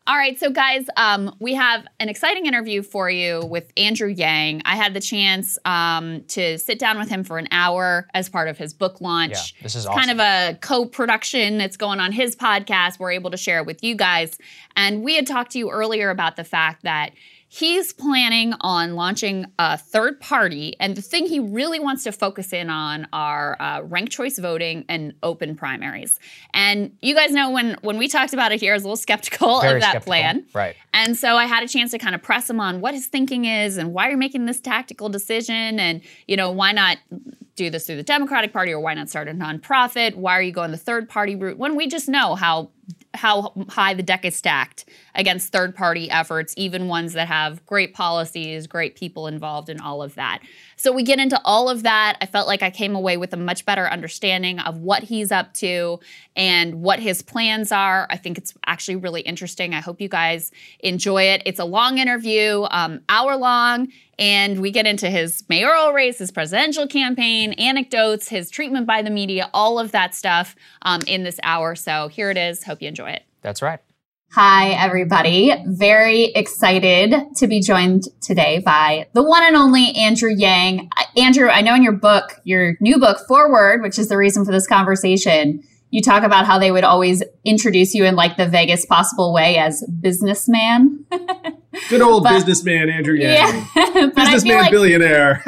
All right, so guys, we have an exciting interview for you with Andrew Yang. I had the chance to sit down with him for an hour as part of his book launch. Yeah, this is awesome. Kind of a co-production that's going on his podcast. We're able to share it with you guys. And we had talked to you earlier about the fact that he's planning on launching a third party, and the thing he really wants to focus in on are ranked choice voting and open primaries. And you guys know when we talked about it here, I was a little skeptical Very of that skeptical. plan. Right. And so I had a chance to kind of press him on what his thinking is and why you're making this tactical decision, and why not do this through the Democratic Party, or why not start a nonprofit? Why are you going the third party route when we just know how high the deck is stacked against third-party efforts, even ones that have great policies, great people involved in all of that. So we get into all of that. I felt like I came away with a much better understanding of what he's up to and what his plans are. I think it's actually really interesting. I hope you guys enjoy it. It's a long interview, hour long, and we get into his mayoral race, his presidential campaign, anecdotes, his treatment by the media, all of that stuff in this hour. So here it is. Hope you enjoy it. That's right. Hi, everybody. Very excited to be joined today by the one and only Andrew Yang. Andrew, I know in your new book, Forward, which is the reason for this conversation, you talk about how they would always introduce you in like the vaguest possible way as businessman. Good old businessman, Andrew Yang. Yeah. Businessman, like billionaire.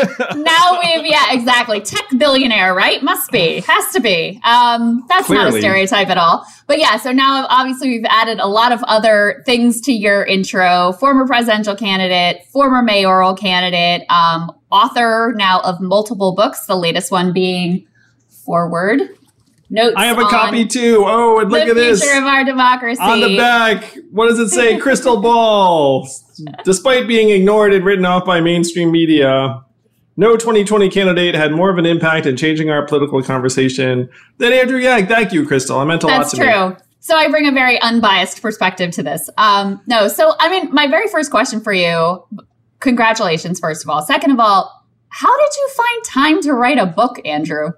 Exactly. Tech billionaire, right? Must be. Has to be. That's Clearly not a stereotype at all. But yeah, so now obviously we've added a lot of other things to your intro. Former presidential candidate, former mayoral candidate, author now of multiple books, the latest one being Forward. Notes I have a copy too. Oh, and look at this. The future of our democracy. On the back, what does it say? Crystal ball. Despite being ignored and written off by mainstream media, no 2020 candidate had more of an impact in changing our political conversation than Andrew Yang. Thank you, Crystal. It meant a lot to me. That's true. So I bring a very unbiased perspective to this. My very first question for you, congratulations, first of all. Second of all, how did you find time to write a book, Andrew?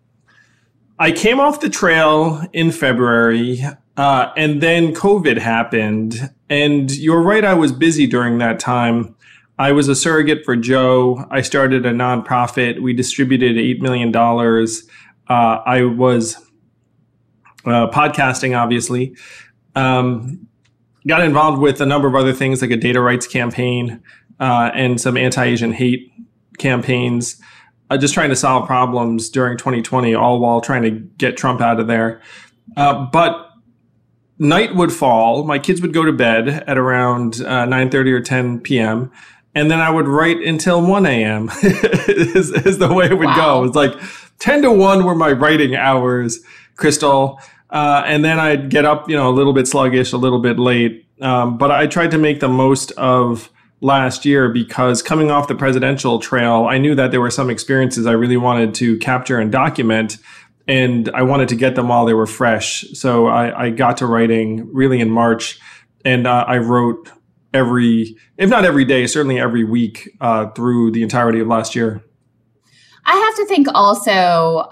I came off the trail in February, and then COVID happened. And you're right, I was busy during that time. I was a surrogate for Joe. I started a nonprofit. We distributed $8 million. I was podcasting, obviously. Got involved with a number of other things like a data rights campaign and some anti-Asian hate campaigns. Just trying to solve problems during 2020, all while trying to get Trump out of there. But night would fall. My kids would go to bed at around 9:30 or 10 p.m. And then I would write until 1 a.m. is the way it would go. It was like 10 to 1 were my writing hours, Crystal. And then I'd get up, a little bit sluggish, a little bit late. But I tried to make the most of last year because coming off the presidential trail, I knew that there were some experiences I really wanted to capture and document, and I wanted to get them while they were fresh. So I got to writing really in March, and I wrote if not every day, certainly every week through the entirety of last year. I have to think also,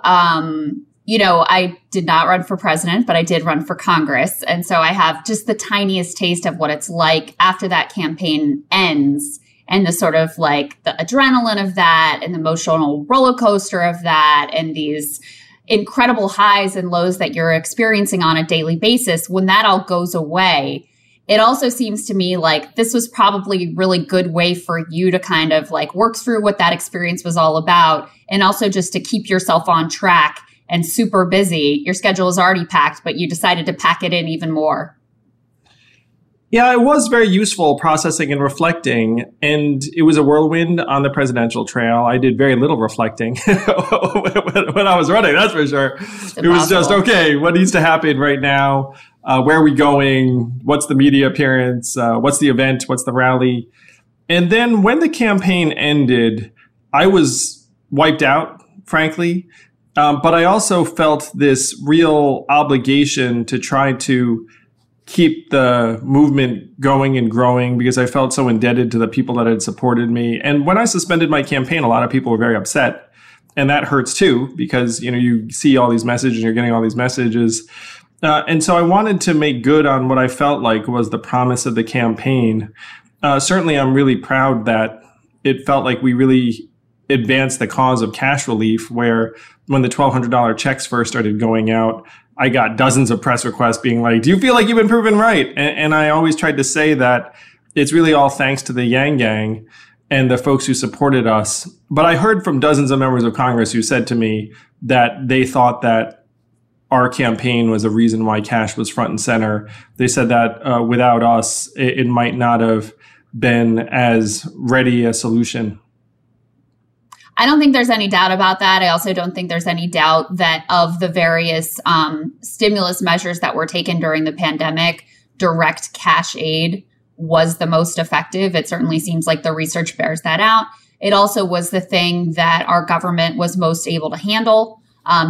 I did not run for president, but I did run for Congress. And so I have just the tiniest taste of what it's like after that campaign ends, and the sort of like the adrenaline of that and the emotional roller coaster of that and these incredible highs and lows that you're experiencing on a daily basis. When that all goes away, it also seems to me like this was probably a really good way for you to kind of like work through what that experience was all about, and also just to keep yourself on track and super busy. Your schedule is already packed, but you decided to pack it in even more. Yeah, it was very useful processing and reflecting, and it was a whirlwind on the presidential trail. I did very little reflecting when I was running, that's for sure. It was just, okay, what needs to happen right now? Where are we going? What's the media appearance? What's the event? What's the rally? And then when the campaign ended, I was wiped out, frankly. But I also felt this real obligation to try to keep the movement going and growing because I felt so indebted to the people that had supported me. And when I suspended my campaign, a lot of people were very upset. And that hurts too, because, you see all these messages and you're getting all these messages. And so I wanted to make good on what I felt like was the promise of the campaign. Certainly, I'm really proud that it felt like we really advanced the cause of cash relief, where when the $1,200 checks first started going out, I got dozens of press requests being like, do you feel like you've been proven right? And I always tried to say that it's really all thanks to the Yang Gang and the folks who supported us. But I heard from dozens of members of Congress who said to me that they thought that our campaign was the reason why cash was front and center. They said that without us, it might not have been as ready a solution. I don't think there's any doubt about that. I also don't think there's any doubt that of the various stimulus measures that were taken during the pandemic, direct cash aid was the most effective. It certainly seems like the research bears that out. It also was the thing that our government was most able to handle.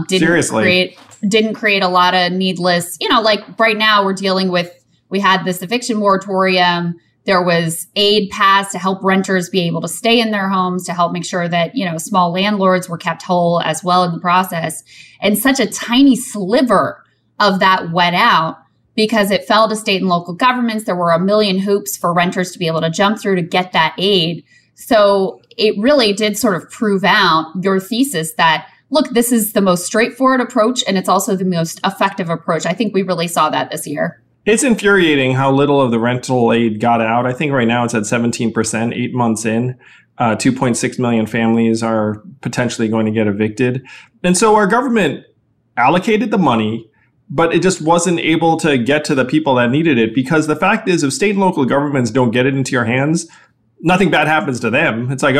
Didn't create a lot of needless, like right now we had this eviction moratorium. There was aid passed to help renters be able to stay in their homes, to help make sure that, small landlords were kept whole as well in the process. And such a tiny sliver of that went out because it fell to state and local governments. There were a million hoops for renters to be able to jump through to get that aid. So it really did sort of prove out your thesis that, look, this is the most straightforward approach, and it's also the most effective approach. I think we really saw that this year. It's infuriating how little of the rental aid got out. I think right now it's at 17%, 8 months in. 2.6 million families are potentially going to get evicted. And so our government allocated the money, but it just wasn't able to get to the people that needed it, because the fact is, if state and local governments don't get it into your hands, nothing bad happens to them. It's like,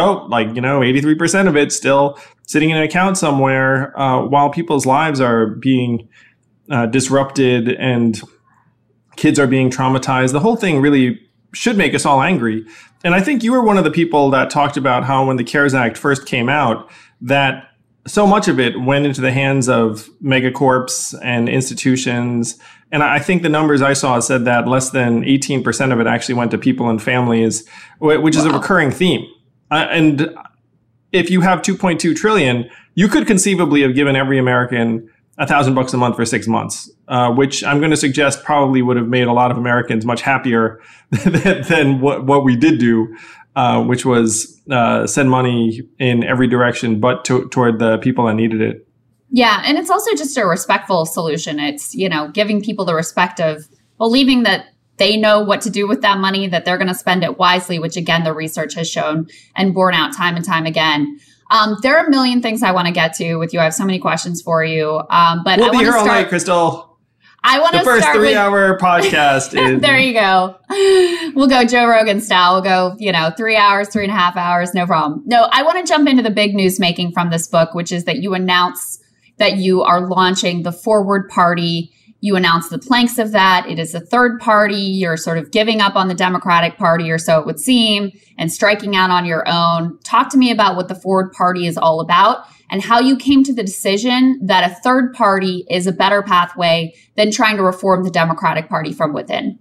83% of it's still sitting in an account somewhere while people's lives are being disrupted and kids are being traumatized. The whole thing really should make us all angry. And I think you were one of the people that talked about how when the CARES Act first came out, that so much of it went into the hands of megacorps and institutions. And I think the numbers I saw said that less than 18% of it actually went to people and families, which is a recurring theme. And if you have 2.2 trillion, you could conceivably have given every American $1,000 a month for 6 months, which I'm going to suggest probably would have made a lot of Americans much happier than what we did do, which was send money in every direction, but toward the people that needed it. Yeah. And it's also just a respectful solution. It's, giving people the respect of believing that they know what to do with that money, that they're going to spend it wisely, which again, the research has shown and borne out time and time again. There are a million things I want to get to with you. I have so many questions for you. But we'll be here all night, Crystal. I want to start the first 3-hour podcast. There you go. We'll go Joe Rogan style. We'll go, 3 hours, 3.5 hours. No problem. No, I want to jump into the big news making from this book, which is that you announce that you are launching the Forward Party. You announced the planks of that. It is a third party. You're sort of giving up on the Democratic Party, or so it would seem, and striking out on your own. Talk to me about what the Forward Party is all about and how you came to the decision that a third party is a better pathway than trying to reform the Democratic Party from within.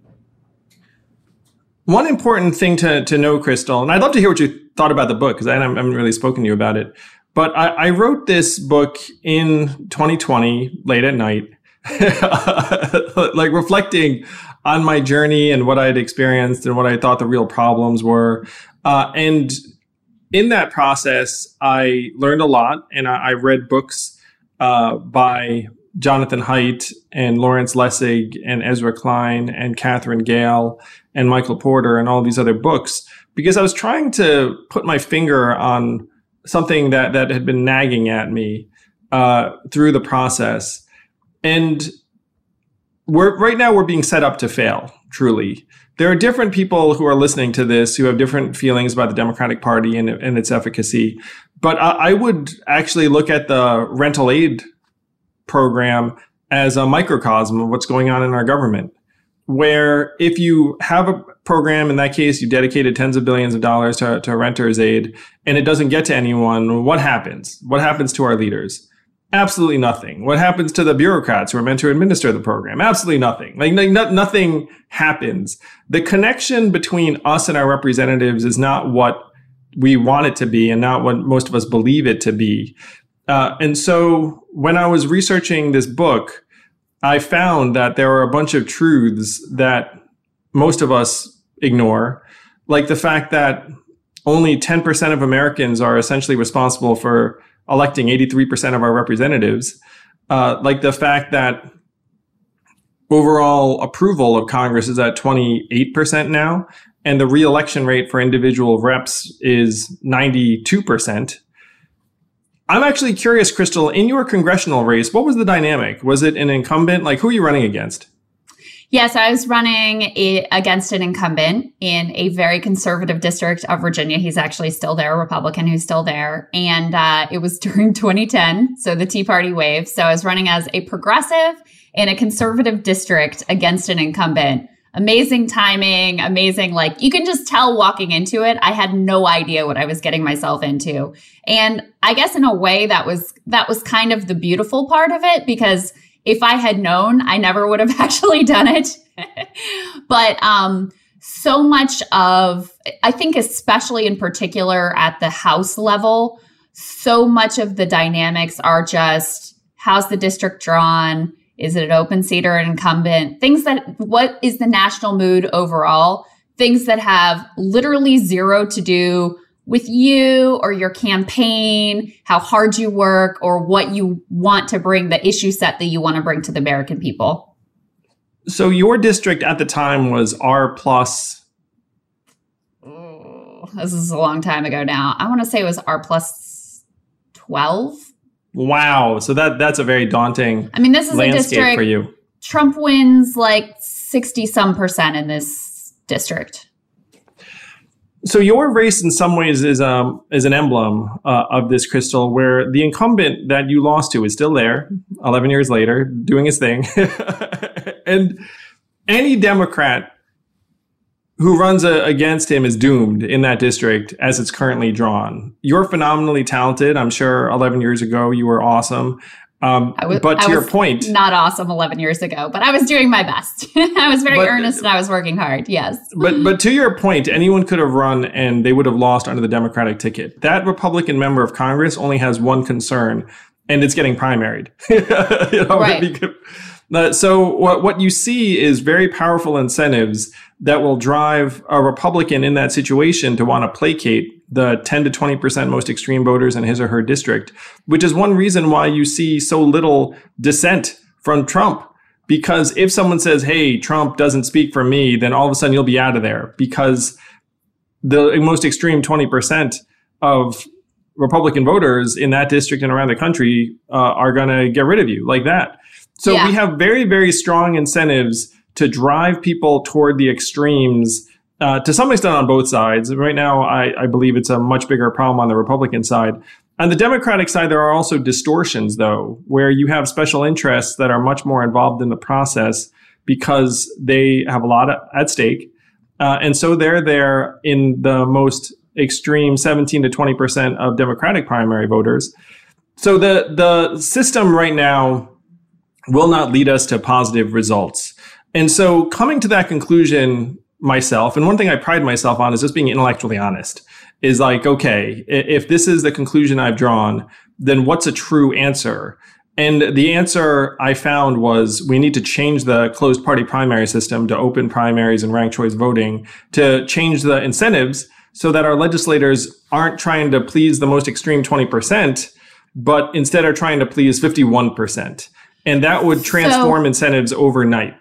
One important thing to know, Crystal, and I'd love to hear what you thought about the book, because I haven't really spoken to you about it, but I wrote this book in 2020, late at night, like reflecting on my journey and what I had experienced and what I thought the real problems were. And in that process, I learned a lot, and I read books by Jonathan Haidt and Lawrence Lessig and Ezra Klein and Catherine Gale and Michael Porter and all these other books, because I was trying to put my finger on something that had been nagging at me through the process. And right now we're being set up to fail, truly. There are different people who are listening to this who have different feelings about the Democratic Party and its efficacy. But I would actually look at the rental aid program as a microcosm of what's going on in our government, where if you have a program, in that case, you dedicated tens of billions of dollars to renters aid, and it doesn't get to anyone, what happens? What happens to our leaders? Absolutely nothing. What happens to the bureaucrats who are meant to administer the program? Absolutely nothing. Nothing happens. The connection between us and our representatives is not what we want it to be and not what most of us believe it to be. And so when I was researching this book, I found that there are a bunch of truths that most of us ignore, like the fact that only 10% of Americans are essentially responsible for electing 83% of our representatives, like the fact that overall approval of Congress is at 28% now, and the re-election rate for individual reps is 92%. I'm actually curious, Crystal, in your congressional race, what was the dynamic? Was it an incumbent? Like, who are you running against? Yes, I was running against an incumbent in a very conservative district of Virginia. He's actually still there, a Republican who's still there. And it was during 2010, so the Tea Party wave. So I was running as a progressive in a conservative district against an incumbent. Amazing timing, amazing. Like, you can just tell walking into it, I had no idea what I was getting myself into. And I guess in a way that was kind of the beautiful part of it, because if I had known, I never would have actually done it. But so much of, I think especially in particular at the House level, so much of the dynamics are just, how's the district drawn? Is it an open seat or an incumbent? Things that, what is the national mood overall? Things that have literally zero to do with you or your campaign, how hard you work, or what you want to bring, the issue set that you want to bring to the American people. So your district at the time was R plus. Oh, this is a long time ago now. I want to say it was R plus 12. Wow. So that's a very daunting this is landscape a district for you. Trump wins like 60-some% in this district. So your race in some ways is an emblem of this, Crystal, where the incumbent that you lost to is still there 11 years later doing his thing. And any Democrat who runs against him is doomed in that district as it's currently drawn. You're phenomenally talented. I'm sure 11 years ago you were awesome. But to your point, not awesome 11 years ago, but I was doing my best. I was very earnest and I was working hard. Yes. But to your point, anyone could have run and they would have lost under the Democratic ticket. That Republican member of Congress only has one concern, and it's getting primaried. Right. So what you see is very powerful incentives that will drive a Republican in that situation to want to placate the 10 to 20% most extreme voters in his or her district, which is one reason why you see so little dissent from Trump. Because if someone says, hey, Trump doesn't speak for me, then all of a sudden you'll be out of there, because the most extreme 20% of Republican voters in that district and around the country are going to get rid of you like that. So we have very, very strong incentives to drive people toward the extremes, to some extent on both sides. Right now, I believe it's a much bigger problem on the Republican side. On the Democratic side, there are also distortions, though, where you have special interests that are much more involved in the process because they have a lot at stake. And so they're there in the most extreme 17 to 20% of Democratic primary voters. So the system right now will not lead us to positive results. And so coming to that conclusion myself, and one thing I pride myself on is just being intellectually honest, is like, okay, if this is the conclusion I've drawn, then what's a true answer? And the answer I found was we need to change the closed party primary system to open primaries and ranked choice voting, to change the incentives so that our legislators aren't trying to please the most extreme 20%, but instead are trying to please 51%. And that would transform incentives overnight.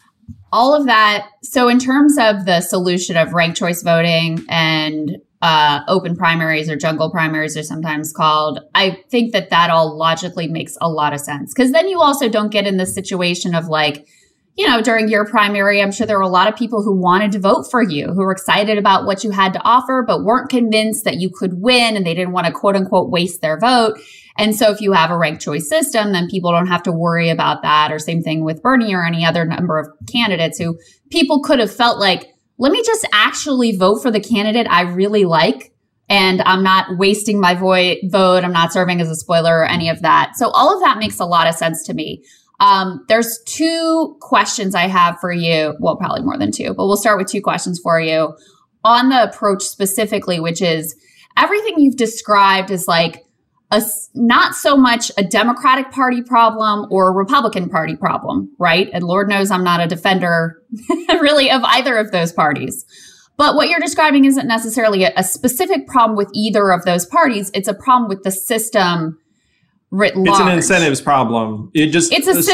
All of that. So in terms of the solution of ranked choice voting and open primaries, or jungle primaries are sometimes called, I think that all logically makes a lot of sense. Because then you also don't get in the situation of like, during your primary, I'm sure there were a lot of people who wanted to vote for you, who were excited about what you had to offer, but weren't convinced that you could win, and they didn't want to quote unquote waste their vote. And so if you have a ranked choice system, then people don't have to worry about that. Or same thing with Bernie or any other number of candidates who people could have felt like, let me just actually vote for the candidate I really like, and I'm not wasting my vote. I'm not serving as a spoiler or any of that. So all of that makes a lot of sense to me. There's two questions I have for you. Well, probably more than two, but we'll start with two questions for you on the approach specifically, which is everything you've described is like not so much a Democratic Party problem or a Republican Party problem, right? And Lord knows I'm not a defender really of either of those parties. But what you're describing isn't necessarily a specific problem with either of those parties. It's a problem with the system writ large. It's an incentives problem. It's a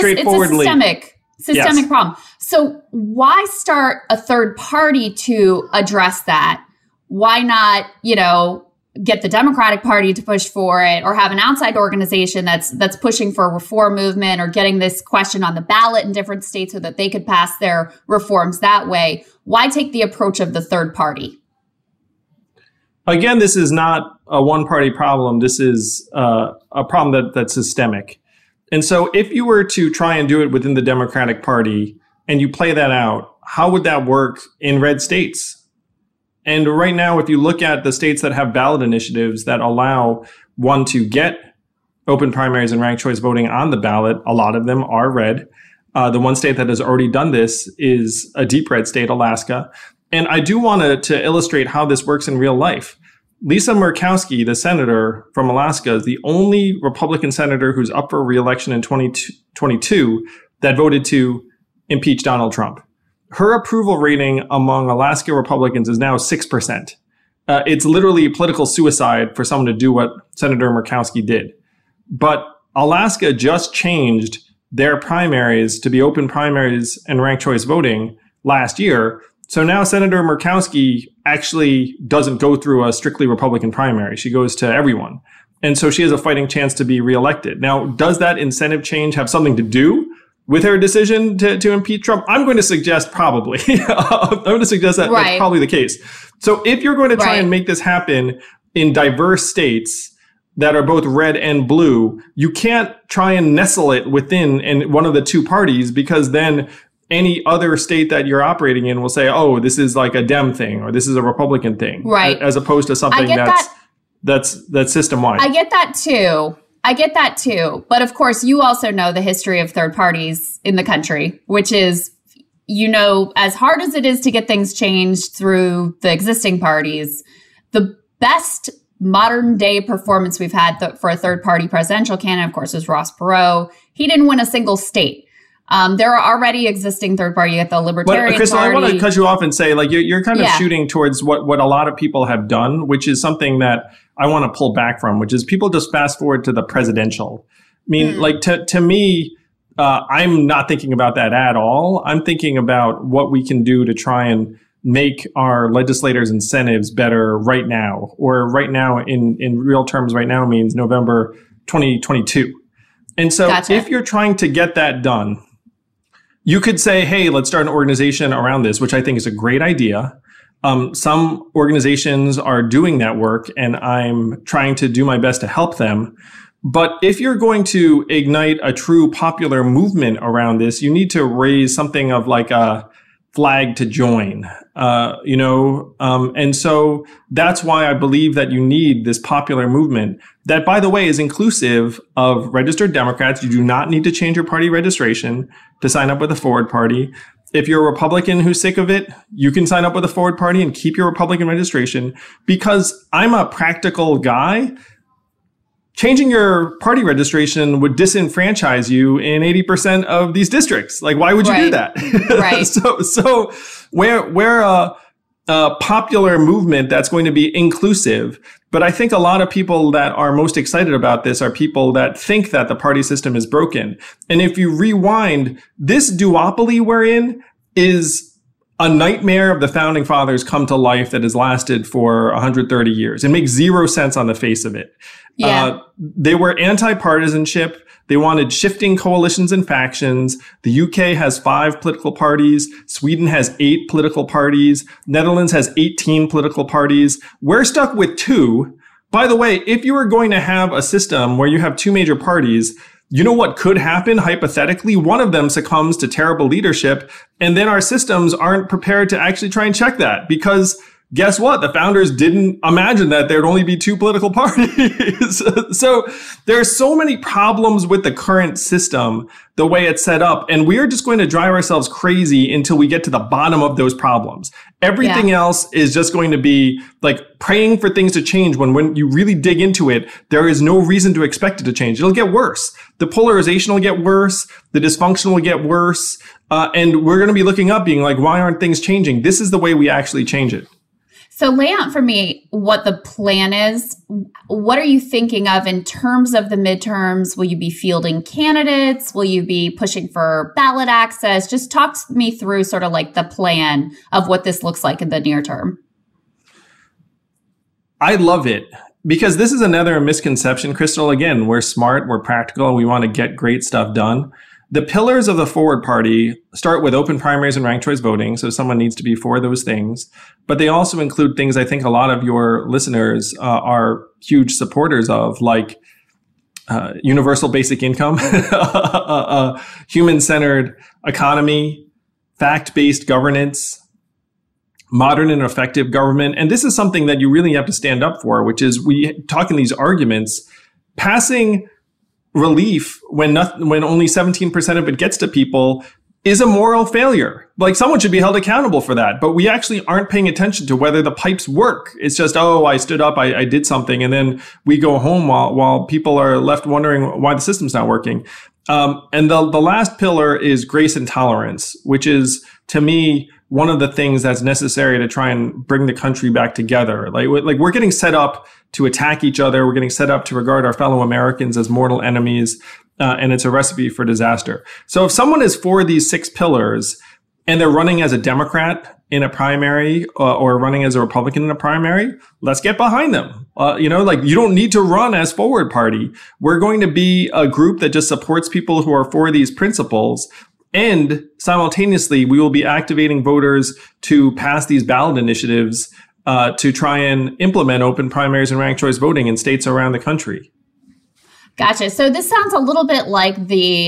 systemic problem. So why start a third party to address that? Why not, get the Democratic Party to push for it, or have an outside organization that's pushing for a reform movement, or getting this question on the ballot in different states so that they could pass their reforms that way? Why take the approach of the third party? Again, this is not a one-party problem. This is a problem that's systemic. And so if you were to try and do it within the Democratic Party and you play that out, how would that work in red states? And right now, if you look at the states that have ballot initiatives that allow one to get open primaries and ranked choice voting on the ballot, a lot of them are red. The one state that has already done this is a deep red state, Alaska. And I do want to illustrate how this works in real life. Lisa Murkowski, the senator from Alaska, is the only Republican senator who's up for re-election in 2022 that voted to impeach Donald Trump. Her approval rating among Alaska Republicans is now 6%. It's literally political suicide for someone to do what Senator Murkowski did. But Alaska just changed their primaries to be open primaries and ranked choice voting last year. So now Senator Murkowski actually doesn't go through a strictly Republican primary. She goes to everyone. And so she has a fighting chance to be reelected. Now, does that incentive change have something to do with her decision to impeach Trump? I'm going to suggest probably. I'm going to suggest that that's probably the case. So if you're going to try and make this happen in diverse states that are both red and blue, you can't try and nestle it within one of the two parties, because then any other state that you're operating in will say, oh, this is like a Dem thing, or this is a Republican thing, as opposed to something that's system-wide. I get that too. But of course, you also know the history of third parties in the country, which is, as hard as it is to get things changed through the existing parties, the best modern day performance we've had for a third party presidential candidate, of course, was Ross Perot. He didn't win a single state. There are already existing third party at the Libertarian Crystal, Party. I want to cut you off and say, you're kind of shooting towards what a lot of people have done, which is something that I want to pull back from, which is people just fast forward to the presidential. I mean, to me, I'm not thinking about that at all. I'm thinking about what we can do to try and make our legislators' incentives better right now, or right now in real terms. Right now means November 2022. And so if you're trying to get that done, you could say, hey, let's start an organization around this, which I think is a great idea. Some organizations are doing that work, and I'm trying to do my best to help them. But if you're going to ignite a true popular movement around this, you need to raise something of like a flag to join, and so that's why I believe that you need this popular movement that, by the way, is inclusive of registered Democrats. You do not need to change your party registration to sign up with the Forward Party. If you're a Republican who's sick of it, you can sign up with the Forward Party and keep your Republican registration, because I'm a practical guy. Changing your party registration would disenfranchise you in 80% of these districts. Like, why would you do that? Right. So we're a popular movement that's going to be inclusive. But I think a lot of people that are most excited about this are people that think that the party system is broken. And if you rewind, this duopoly we're in is a nightmare of the founding fathers come to life that has lasted for 130 years. It makes zero sense on the face of it. Yeah. They were anti-partisanship. They wanted shifting coalitions and factions. The UK has 5 political parties. Sweden has 8 political parties. Netherlands has 18 political parties. We're stuck with 2. By the way, if you were going to have a system where you have 2 major parties, you know what could happen hypothetically? One of them succumbs to terrible leadership, and then our systems aren't prepared to actually try and check that, because guess what? The founders didn't imagine that there'd only be two political parties. So there are so many problems with the current system, the way it's set up. And we are just going to drive ourselves crazy until we get to the bottom of those problems. Everything else is just going to be like praying for things to change when you really dig into it, there is no reason to expect it to change. It'll get worse. The polarization will get worse. The dysfunction will get worse. And we're going to be looking up being like, why aren't things changing? This is the way we actually change it. So lay out for me what the plan is. What are you thinking of in terms of the midterms? Will you be fielding candidates? Will you be pushing for ballot access? Just talk me through sort of like the plan of what this looks like in the near term. I love it because this is another misconception, Crystal. Again, we're smart, we're practical, and we want to get great stuff done. The pillars of the Forward Party start with open primaries and ranked choice voting. So someone needs to be for those things. But they also include things I think a lot of your listeners are huge supporters of, like universal basic income, human-centered economy, fact-based governance, modern and effective government. And this is something that you really have to stand up for, which is we talk in these arguments, passing relief when only 17% of it gets to people is a moral failure. Like someone should be held accountable for that. But we actually aren't paying attention to whether the pipes work. It's just, oh, I stood up, I did something. And then we go home while people are left wondering why the system's not working. And the last pillar is grace and tolerance, which is, to me, one of the things that's necessary to try and bring the country back together. Like we're getting set up to attack each other. We're getting set up to regard our fellow Americans as mortal enemies. And it's a recipe for disaster. So if someone is for these 6 pillars and they're running as a Democrat in a primary or running as a Republican in a primary, let's get behind them. You don't need to run as Forward Party. We're going to be a group that just supports people who are for these principles. And simultaneously, we will be activating voters to pass these ballot initiatives to try and implement open primaries and ranked choice voting in states around the country. Gotcha. So this sounds a little bit like the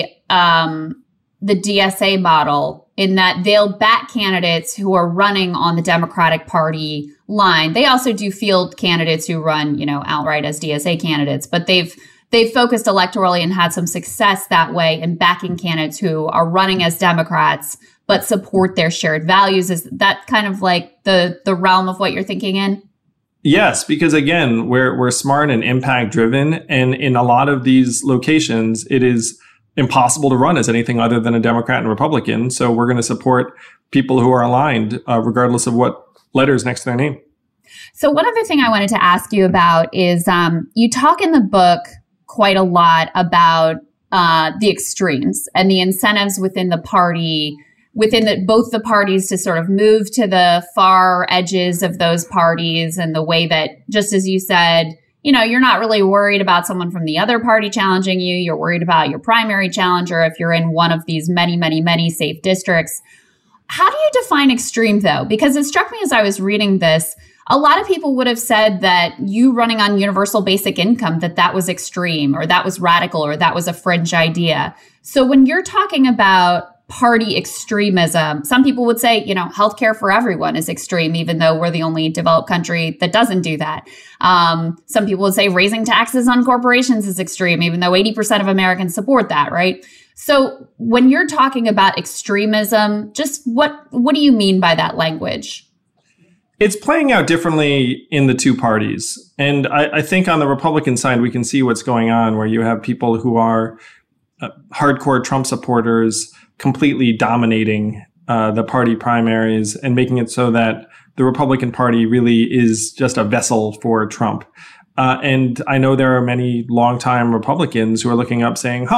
DSA model in that they'll back candidates who are running on the Democratic Party line. They also do field candidates who run, outright as DSA candidates, but they've focused electorally and had some success that way in backing candidates who are running as Democrats but support their shared values. Is that kind of like the realm of what you're thinking in? Yes, because again, we're smart and impact driven. And in a lot of these locations, it is impossible to run as anything other than a Democrat and Republican. So we're going to support people who are aligned, regardless of what letters next to their name. So one other thing I wanted to ask you about is you talk in the book quite a lot about the extremes and the incentives within the party, both the parties to sort of move to the far edges of those parties, and the way that, just as you said, you're not really worried about someone from the other party challenging you. You're worried about your primary challenger if you're in one of these many, many, many safe districts. How do you define extreme, though? Because it struck me as I was reading this, a lot of people would have said that you running on universal basic income, that was extreme, or that was radical, or that was a fringe idea. So when you're talking about party extremism, some people would say, healthcare for everyone is extreme, even though we're the only developed country that doesn't do that. Some people would say raising taxes on corporations is extreme, even though 80% of Americans support that, right? So when you're talking about extremism, just what do you mean by that language? It's playing out differently in the two parties. And I think on the Republican side, we can see what's going on, where you have people who are hardcore Trump supporters completely dominating the party primaries and making it so that the Republican Party really is just a vessel for Trump. And I know there are many longtime Republicans who are looking up saying,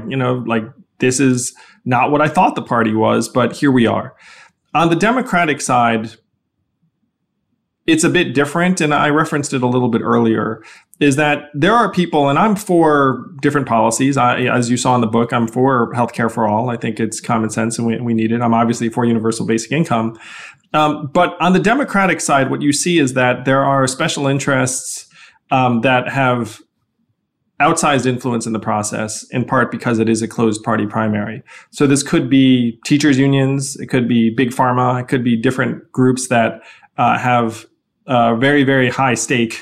this is not what I thought the party was, but here we are. On the Democratic side, it's a bit different, and I referenced it a little bit earlier, is that there are people, and I'm for different policies. As you saw in the book, I'm for healthcare for all. I think it's common sense and we need it. I'm obviously for universal basic income. But on the Democratic side, what you see is that there are special interests that have outsized influence in the process, in part because it is a closed party primary. So this could be teachers' unions, it could be big pharma, it could be different groups that have very, very high stake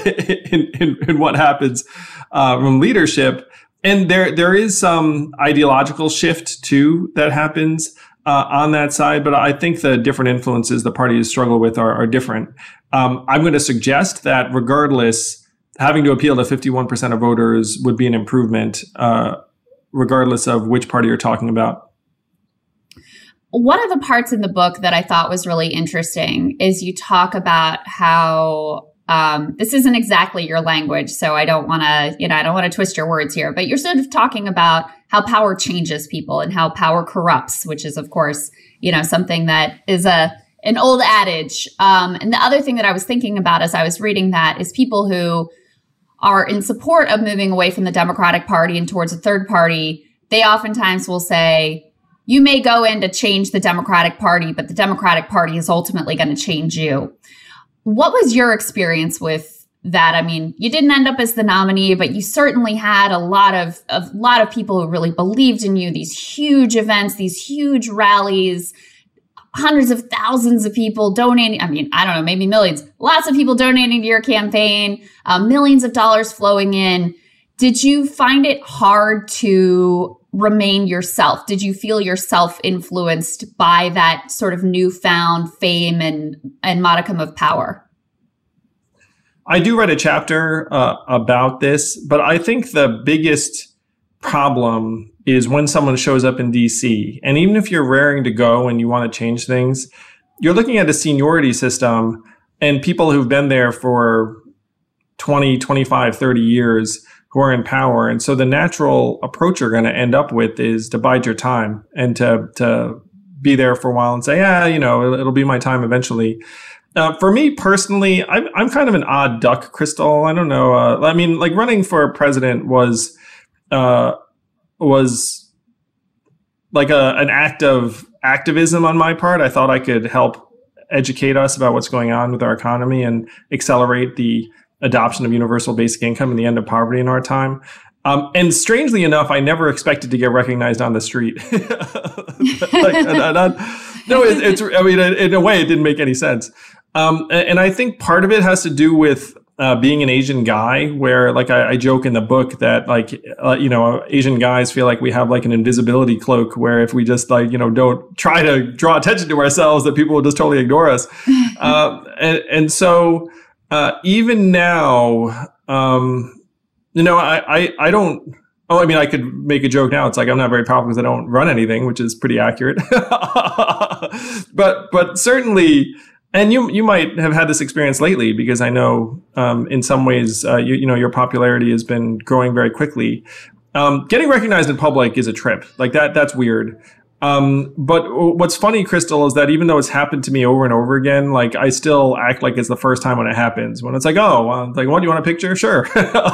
in what happens from leadership. And there is some ideological shift too that happens on that side. But I think the different influences the parties struggle with are different. I'm going to suggest that regardless, having to appeal to 51% of voters would be an improvement, regardless of which party you're talking about. One of the parts in the book that I thought was really interesting is you talk about how this isn't exactly your language, so I don't want to twist your words here, but you're sort of talking about how power changes people and how power corrupts, which is, of course, something that is an old adage. And the other thing that I was thinking about as I was reading that is people who are in support of moving away from the Democratic Party and towards a third party. They oftentimes will say, you may go in to change the Democratic Party, but the Democratic Party is ultimately going to change you. What was your experience with that? I mean, you didn't end up as the nominee, but you certainly had a lot of people who really believed in you, these huge events, these huge rallies, hundreds of thousands of people donating. I mean, I don't know, maybe millions, lots of people donating to your campaign, millions of dollars flowing in. Did you find it hard to remain yourself? Did you feel yourself influenced by that sort of newfound fame and modicum of power? I do write a chapter about this, but I think the biggest problem is when someone shows up in DC. And even if you're raring to go and you want to change things, you're looking at a seniority system and people who've been there for 20, 25, 30 years who are in power. And so the natural approach you're going to end up with is to bide your time and to be there for a while and say, it'll be my time eventually. For me personally, I'm kind of an odd duck, Crystal. I don't know. Running for president was like an act of activism on my part. I thought I could help educate us about what's going on with our economy and accelerate the adoption of universal basic income and the end of poverty in our time. And strangely enough, I never expected to get recognized on the street. In a way, it didn't make any sense. And I think part of it has to do with being an Asian guy, where I joke in the book that Asian guys feel like we have like an invisibility cloak, where if we just don't try to draw attention to ourselves, that people will just totally ignore us. And so even now, I don't. Oh, I mean, I could make a joke now. It's like I'm not very powerful because I don't run anything, which is pretty accurate. but certainly. And you might have had this experience lately, because I know in some ways your popularity has been growing very quickly. Getting recognized in public is a trip. Like that's weird. But what's funny, Crystal, is that even though it's happened to me over and over again, like I still act like it's the first time when it happens. When it's like, what do you want a picture? Sure.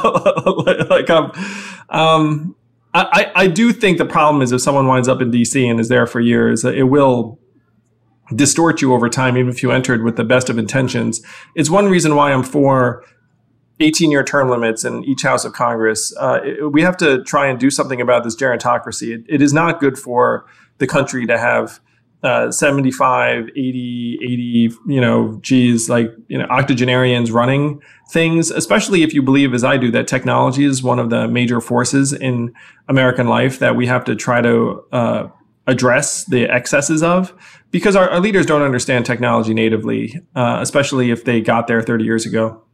I do think the problem is if someone winds up in DC and is there for years, it will distort you over time, even if you entered with the best of intentions. It's one reason why I'm for 18-year term limits in each house of Congress. We have to try and do something about this gerontocracy. It is not good for the country to have 75, 80, octogenarians running things, especially if you believe, as I do, that technology is one of the major forces in American life that we have to try to address the excesses of, because our leaders don't understand technology natively, especially if they got there 30 years ago.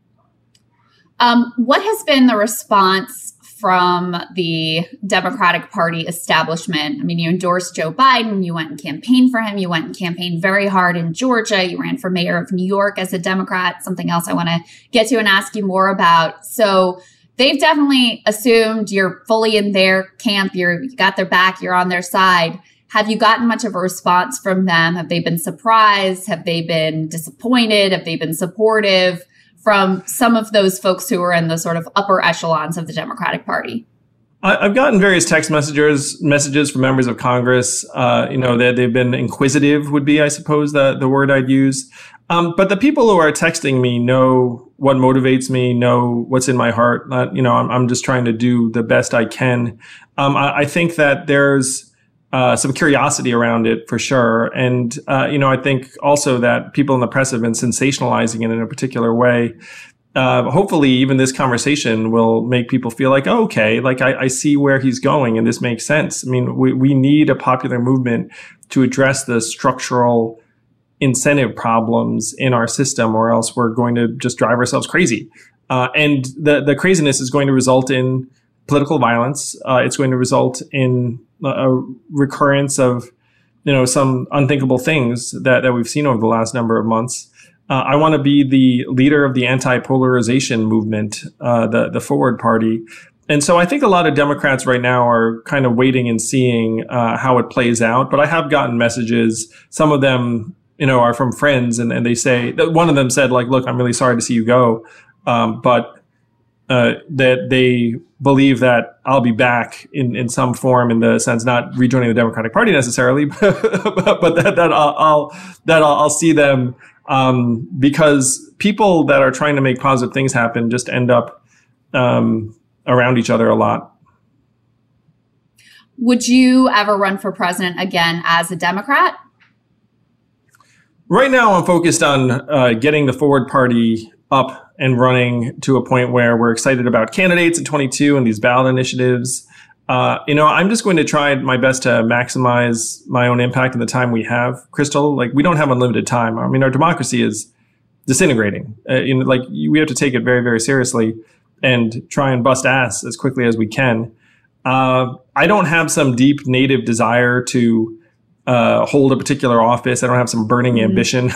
What has been the response from the Democratic Party establishment? I mean, you endorsed Joe Biden, you went and campaigned for him, you went and campaigned very hard in Georgia, you ran for mayor of New York as a Democrat, something else I want to get to and ask you more about. So they've definitely assumed you're fully in their camp, you got their back, you're on their side. Have you gotten much of a response from them? Have they been surprised? Have they been disappointed? Have they been supportive from some of those folks who are in the sort of upper echelons of the Democratic Party? I've gotten various text messages from members of Congress. That they've been inquisitive would be, I suppose, the word I'd use. But the people who are texting me know what motivates me, know what's in my heart. I'm just trying to do the best I can. I think that there's some curiosity around it for sure. And, I think also that people in the press have been sensationalizing it in a particular way. Hopefully even this conversation will make people feel like, oh, okay, like I see where he's going and this makes sense. I mean, we need a popular movement to address the structural incentive problems in our system, or else we're going to just drive ourselves crazy. And the craziness is going to result in political violence. It's going to result in a recurrence of, some unthinkable things that we've seen over the last number of months. I want to be the leader of the anti-polarization movement, the Forward Party. And so I think a lot of Democrats right now are kind of waiting and seeing how it plays out. But I have gotten messages. Some of them, are from friends, and they say that one of them said, like, look, I'm really sorry to see you go. But that they believe that I'll be back in some form, in the sense, not rejoining the Democratic Party necessarily, but that I'll see them. Because people that are trying to make positive things happen just end up around each other a lot. Would you ever run for president again as a Democrat? Right now, I'm focused on getting the Forward Party up and running to a point where we're excited about candidates in 22 and these ballot initiatives. I'm just going to try my best to maximize my own impact in the time we have, Crystal. Like, we don't have unlimited time. I mean, our democracy is disintegrating. We have to take it very, very seriously and try and bust ass as quickly as we can. I don't have some deep native desire to hold a particular office. I don't have some burning ambition.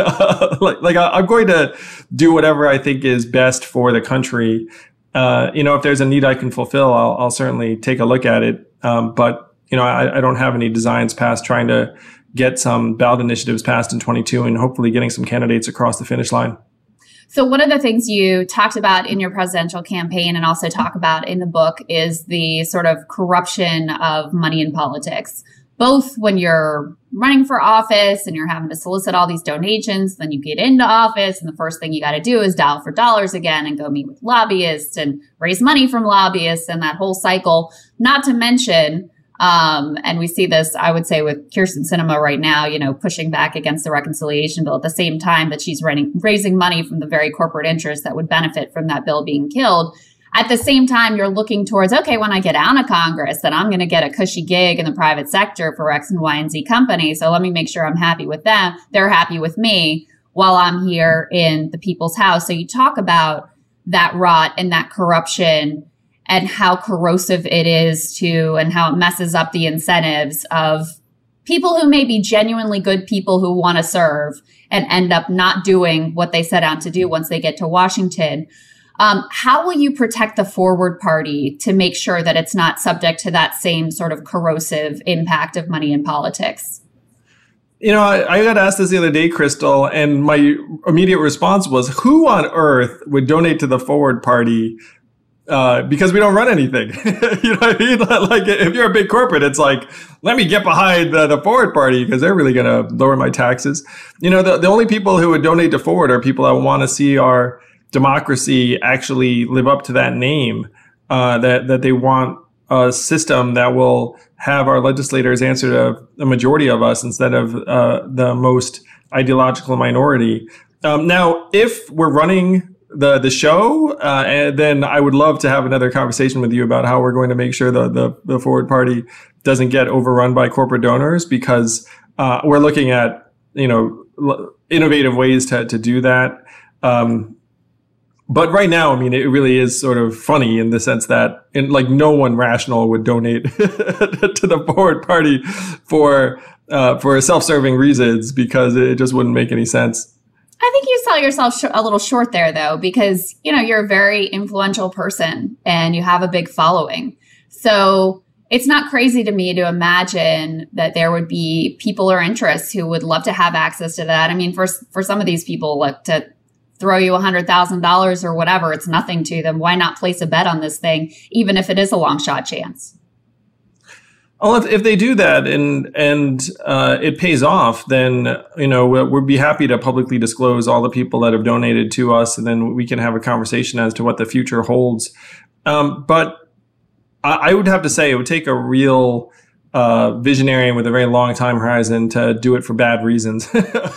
I'm going to do whatever I think is best for the country. If there's a need I can fulfill, I'll certainly take a look at it. But I don't have any designs past trying to get some ballot initiatives passed in 22 and hopefully getting some candidates across the finish line. So one of the things you talked about in your presidential campaign and also talk about in the book is the sort of corruption of money in politics, both when you're running for office and you're having to solicit all these donations, then you get into office and the first thing you got to do is dial for dollars again and go meet with lobbyists and raise money from lobbyists and that whole cycle. Not to mention, and we see this, I would say, with Kyrsten Sinema right now, pushing back against the reconciliation bill at the same time that she's raising money from the very corporate interests that would benefit from that bill being killed. At the same time, you're looking towards, okay, when I get out of Congress, then I'm going to get a cushy gig in the private sector for X and Y and Z company. So let me make sure I'm happy with them. They're happy with me while I'm here in the people's house. So you talk about that rot and that corruption and how corrosive it is and how it messes up the incentives of people who may be genuinely good people who want to serve and end up not doing what they set out to do once they get to Washington. How will you protect the Forward Party to make sure that it's not subject to that same sort of corrosive impact of money in politics? I got asked this the other day, Crystal, and my immediate response was, who on earth would donate to the Forward Party because we don't run anything? You know what I mean? Like, if you're a big corporate, it's like, let me get behind the Forward Party because they're really going to lower my taxes. The only people who would donate to Forward are people that want to see our democracy actually live up to that name, that they want a system that will have our legislators answer to a majority of us instead of the most ideological minority. Now, if we're running the show, then I would love to have another conversation with you about how we're going to make sure the Forward Party doesn't get overrun by corporate donors, because we're looking at innovative ways to do that. But right now, I mean, it really is sort of funny in the sense that no one rational would donate to the Forward Party for self-serving reasons, because it just wouldn't make any sense. I think you sell yourself a little short there, though, because, you're a very influential person and you have a big following. So it's not crazy to me to imagine that there would be people or interests who would love to have access to that. I mean, for some of these people, to throw you $100,000 or whatever, it's nothing to them. Why not place a bet on this thing, even if it is a long shot chance? Well, if they do that and it pays off, then we'd be happy to publicly disclose all the people that have donated to us, and then we can have a conversation as to what the future holds. But I would have to say it would take a real visionary with a very long time horizon to do it for bad reasons.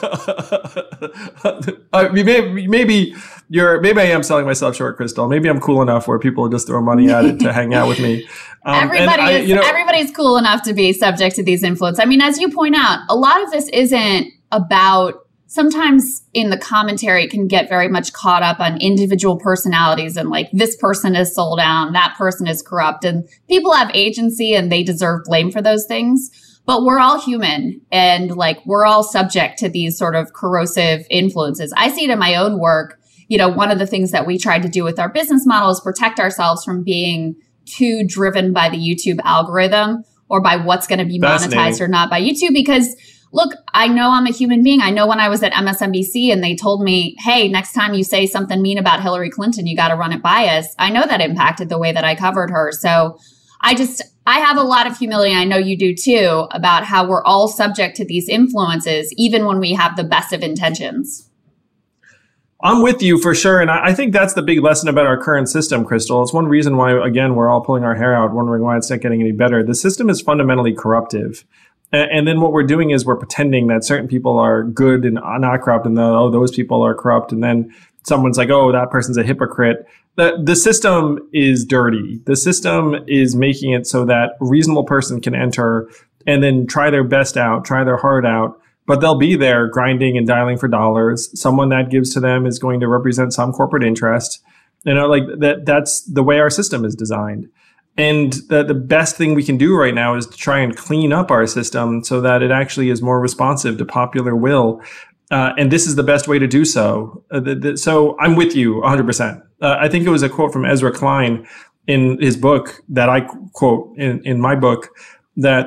Maybe I am selling myself short, Crystal. Maybe I'm cool enough where people just throw money at it to hang out with me. Everybody's cool enough to be subject to these influences. I mean, as you point out, a lot of this isn't about. Sometimes in the commentary, it can get very much caught up on individual personalities and like this person is sold down, that person is corrupt, and people have agency and they deserve blame for those things. But we're all human and like we're all subject to these sort of corrosive influences. I see it in my own work. One of the things that we tried to do with our business model is protect ourselves from being too driven by the YouTube algorithm or by what's going to be monetized or not by YouTube, because look, I know I'm a human being. I know when I was at MSNBC and they told me, hey, next time you say something mean about Hillary Clinton, you got to run it by us. I know that impacted the way that I covered her. So I have a lot of humility. I know you do too, about how we're all subject to these influences, even when we have the best of intentions. I'm with you for sure. And I think that's the big lesson about our current system, Crystal. It's one reason why, again, we're all pulling our hair out, wondering why it's not getting any better. The system is fundamentally corruptive. And then what we're doing is we're pretending that certain people are good and not corrupt, and those people are corrupt. And then someone's like, oh, that person's a hypocrite. The system is dirty. The system is making it so that a reasonable person can enter and then try their best out, try their heart out, but they'll be there grinding and dialing for dollars. Someone that gives to them is going to represent some corporate interest. That's the way our system is designed. And the best thing we can do right now is to try and clean up our system so that it actually is more responsive to popular will. And this is the best way to do so. So I'm with you 100%. I think it was a quote from Ezra Klein in his book that I quote in my book, that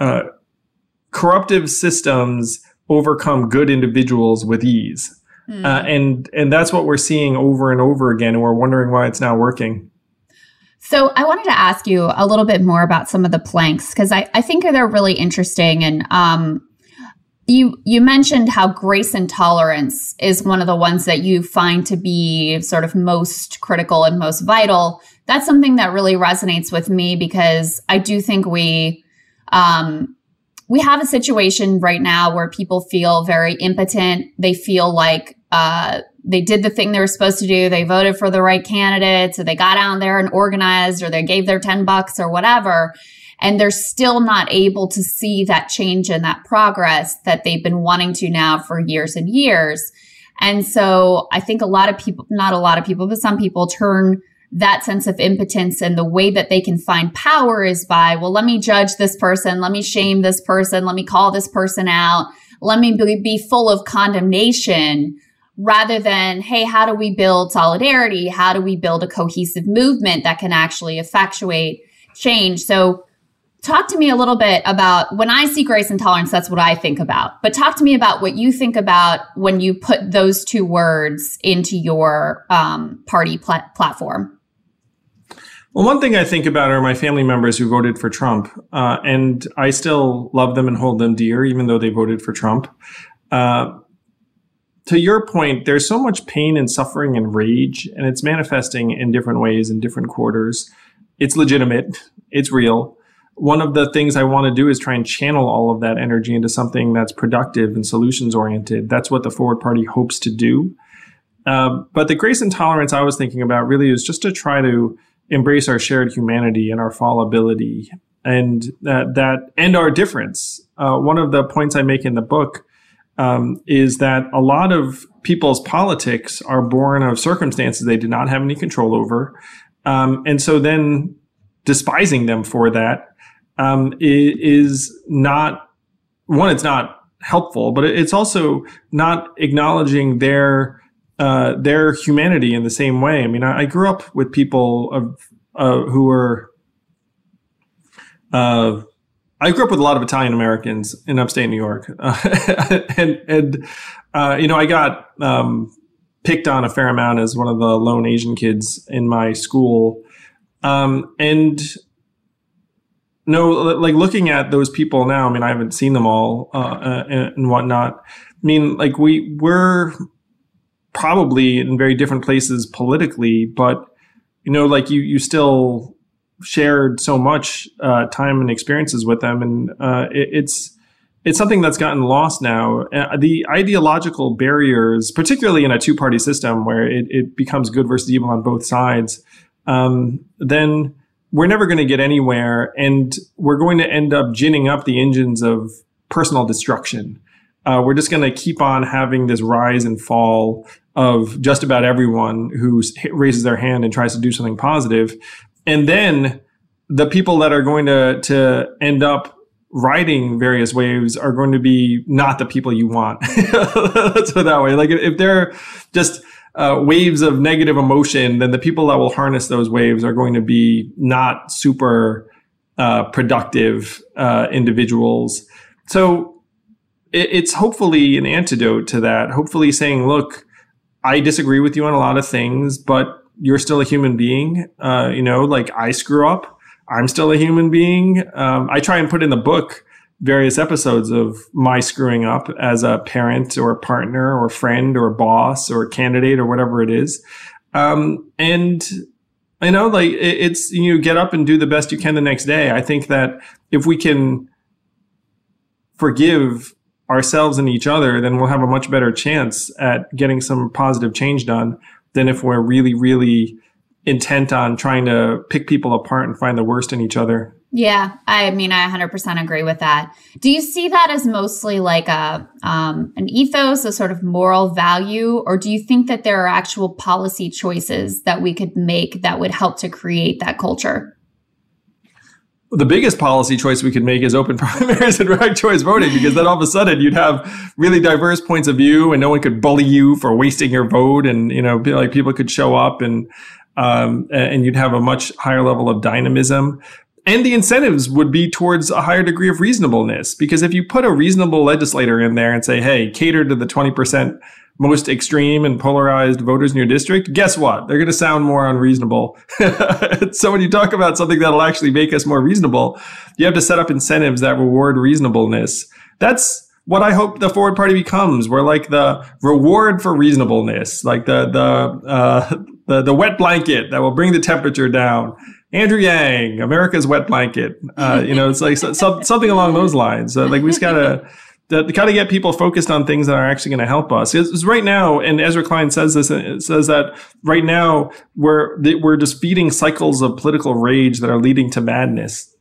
corruptive systems overcome good individuals with ease. And that's what we're seeing over and over again. And we're wondering why it's not working. So I wanted to ask you a little bit more about some of the planks, because I think they're really interesting. And you mentioned how grace and tolerance is one of the ones that you find to be sort of most critical and most vital. That's something that really resonates with me, because I do think we have a situation right now where people feel very impotent. They feel like they did the thing they were supposed to do. They voted for the right candidate. So they got out there and organized, or they gave their $10 or whatever. And they're still not able to see that change and that progress that they've been wanting to now for years and years. And so I think a lot of people, not a lot of people, but some people turn that sense of impotence, and the way that they can find power is by, well, let me judge this person. Let me shame this person. Let me call this person out. Let me be full of condemnation, rather than, hey, how do we build solidarity? How do we build a cohesive movement that can actually effectuate change? So talk to me a little bit about, when I see grace and tolerance, that's what I think about. But talk to me about what you think about when you put those two words into your party platform. Well, one thing I think about are my family members who voted for Trump. And I still love them and hold them dear, even though they voted for Trump. To your point, there's so much pain and suffering and rage, and it's manifesting in different ways in different quarters. It's legitimate. It's real. One of the things I want to do is try and channel all of that energy into something that's productive and solutions oriented. That's what the Forward Party hopes to do. But the grace and tolerance I was thinking about really is just to try to embrace our shared humanity and our fallibility and and our difference. One of the points I make in the book is that a lot of people's politics are born of circumstances they did not have any control over. And so then despising them for that is not, one, it's not helpful, but it's also not acknowledging their humanity in the same way. I mean, I grew up with people who were, I grew up with a lot of Italian Americans in upstate New York. And I got picked on a fair amount as one of the lone Asian kids in my school. And no, like looking at those people now, I mean, I haven't seen them all and whatnot. I mean, like we're probably in very different places politically, but, like you still shared so much time and experiences with them. And it's something that's gotten lost now. The ideological barriers, particularly in a two-party system where it becomes good versus evil on both sides, then we're never going to get anywhere. And we're going to end up ginning up the engines of personal destruction. We're just going to keep on having this rise and fall of just about everyone who raises their hand and tries to do something positive. And then the people that are going to end up riding various waves are going to be not the people you want. Let's put it that way. Like if they're just waves of negative emotion, then the people that will harness those waves are going to be not super productive individuals. So it's hopefully an antidote to that. Hopefully saying, look, I disagree with you on a lot of things, but you're still a human being. Like I screw up. I'm still a human being. I try and put in the book various episodes of my screwing up as a parent or a partner or friend or boss or candidate or whatever it is. And it's, get up and do the best you can the next day. I think that if we can forgive ourselves and each other, then we'll have a much better chance at getting some positive change done than if we're really, really intent on trying to pick people apart and find the worst in each other. Yeah, I 100% agree with that. Do you see that as mostly like an ethos, a sort of moral value, or do you think that there are actual policy choices that we could make that would help to create that culture? The biggest policy choice we could make is open primaries and ranked choice voting, because then all of a sudden you'd have really diverse points of view and no one could bully you for wasting your vote. And, people could show up and you'd have a much higher level of dynamism. And the incentives would be towards a higher degree of reasonableness, because if you put a reasonable legislator in there and say, hey, cater to the 20% most extreme and polarized voters in your district, guess what? They're going to sound more unreasonable. So when you talk about something that'll actually make us more reasonable, you have to set up incentives that reward reasonableness. That's what I hope the Forward Party becomes. We're like the reward for reasonableness, like the wet blanket that will bring the temperature down. Andrew Yang, America's wet blanket. It's like something along those lines. Like we just gotta get people focused on things that are actually going to help us. It's right now, and Ezra Klein says this. It says that right now we're just feeding cycles of political rage that are leading to madness.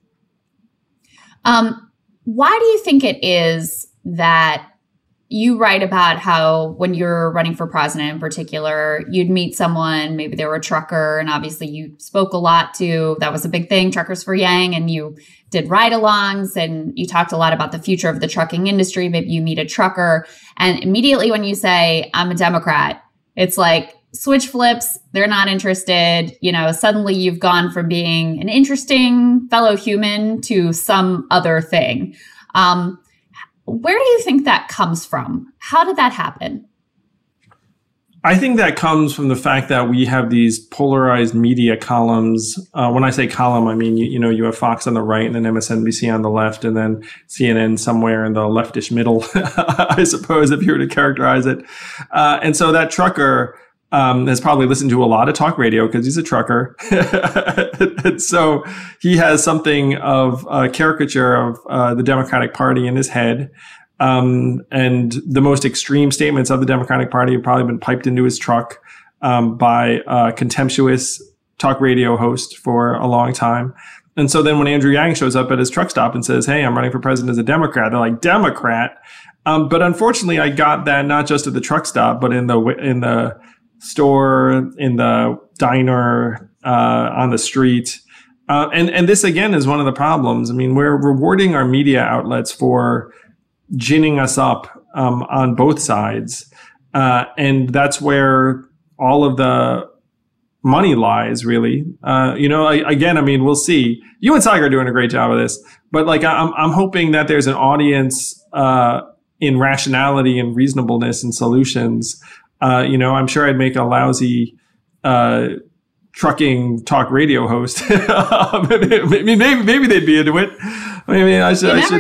Why do you think it is that you write about how when you're running for president in particular, you'd meet someone, maybe they were a trucker, and obviously you spoke a lot to, that was a big thing, Truckers for Yang, and you did ride-alongs and you talked a lot about the future of the trucking industry. Maybe you meet a trucker and immediately when you say, I'm a Democrat, it's like switch flips, they're not interested. Suddenly you've gone from being an interesting fellow human to some other thing. Where do you think that comes from? How did that happen? I think that comes from the fact that we have these polarized media columns. When I say column, I mean, you have Fox on the right and then MSNBC on the left and then CNN somewhere in the leftish middle, I suppose, if you were to characterize it. And so that trucker has probably listened to a lot of talk radio because he's a trucker. And so he has something of a caricature of the Democratic Party in his head. And the most extreme statements of the Democratic Party have probably been piped into his truck by a contemptuous talk radio host for a long time. And so then when Andrew Yang shows up at his truck stop and says, hey, I'm running for president as a Democrat, they're like, Democrat? But unfortunately, I got that not just at the truck stop, but in the store, in the diner, on the street. And this, again, is one of the problems. I mean, we're rewarding our media outlets for ginning us up on both sides. And that's where all of the money lies, really. We'll see. You and Saagar are doing a great job of this. But I'm hoping that there's an audience in rationality and reasonableness and solutions. I'm sure I'd make a lousy trucking talk radio host. maybe they'd be into it. I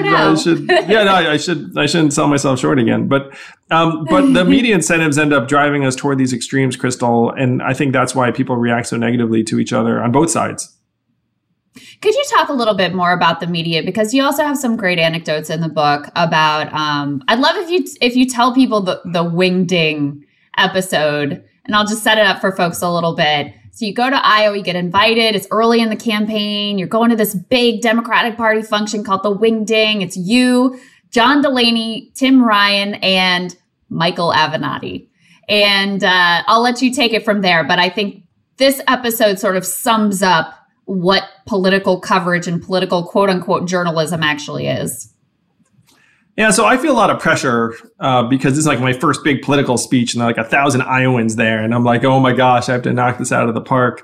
shouldn't sell myself short again. But the media incentives end up driving us toward these extremes, Crystal. And I think that's why people react so negatively to each other on both sides. Could you talk a little bit more about the media? Because you also have some great anecdotes in the book about, I'd love if you tell people the Wingding episode, and I'll just set it up for folks a little bit. So you go to Iowa, you get invited. It's early in the campaign. You're going to this big Democratic Party function called the Wingding. It's you, John Delaney, Tim Ryan, and Michael Avenatti. And I'll let you take it from there. But I think this episode sort of sums up what political coverage and political quote unquote journalism actually is. Yeah, so I feel a lot of pressure because this is like my first big political speech, and there are like 1,000 Iowans there, and I'm like, oh my gosh, I have to knock this out of the park.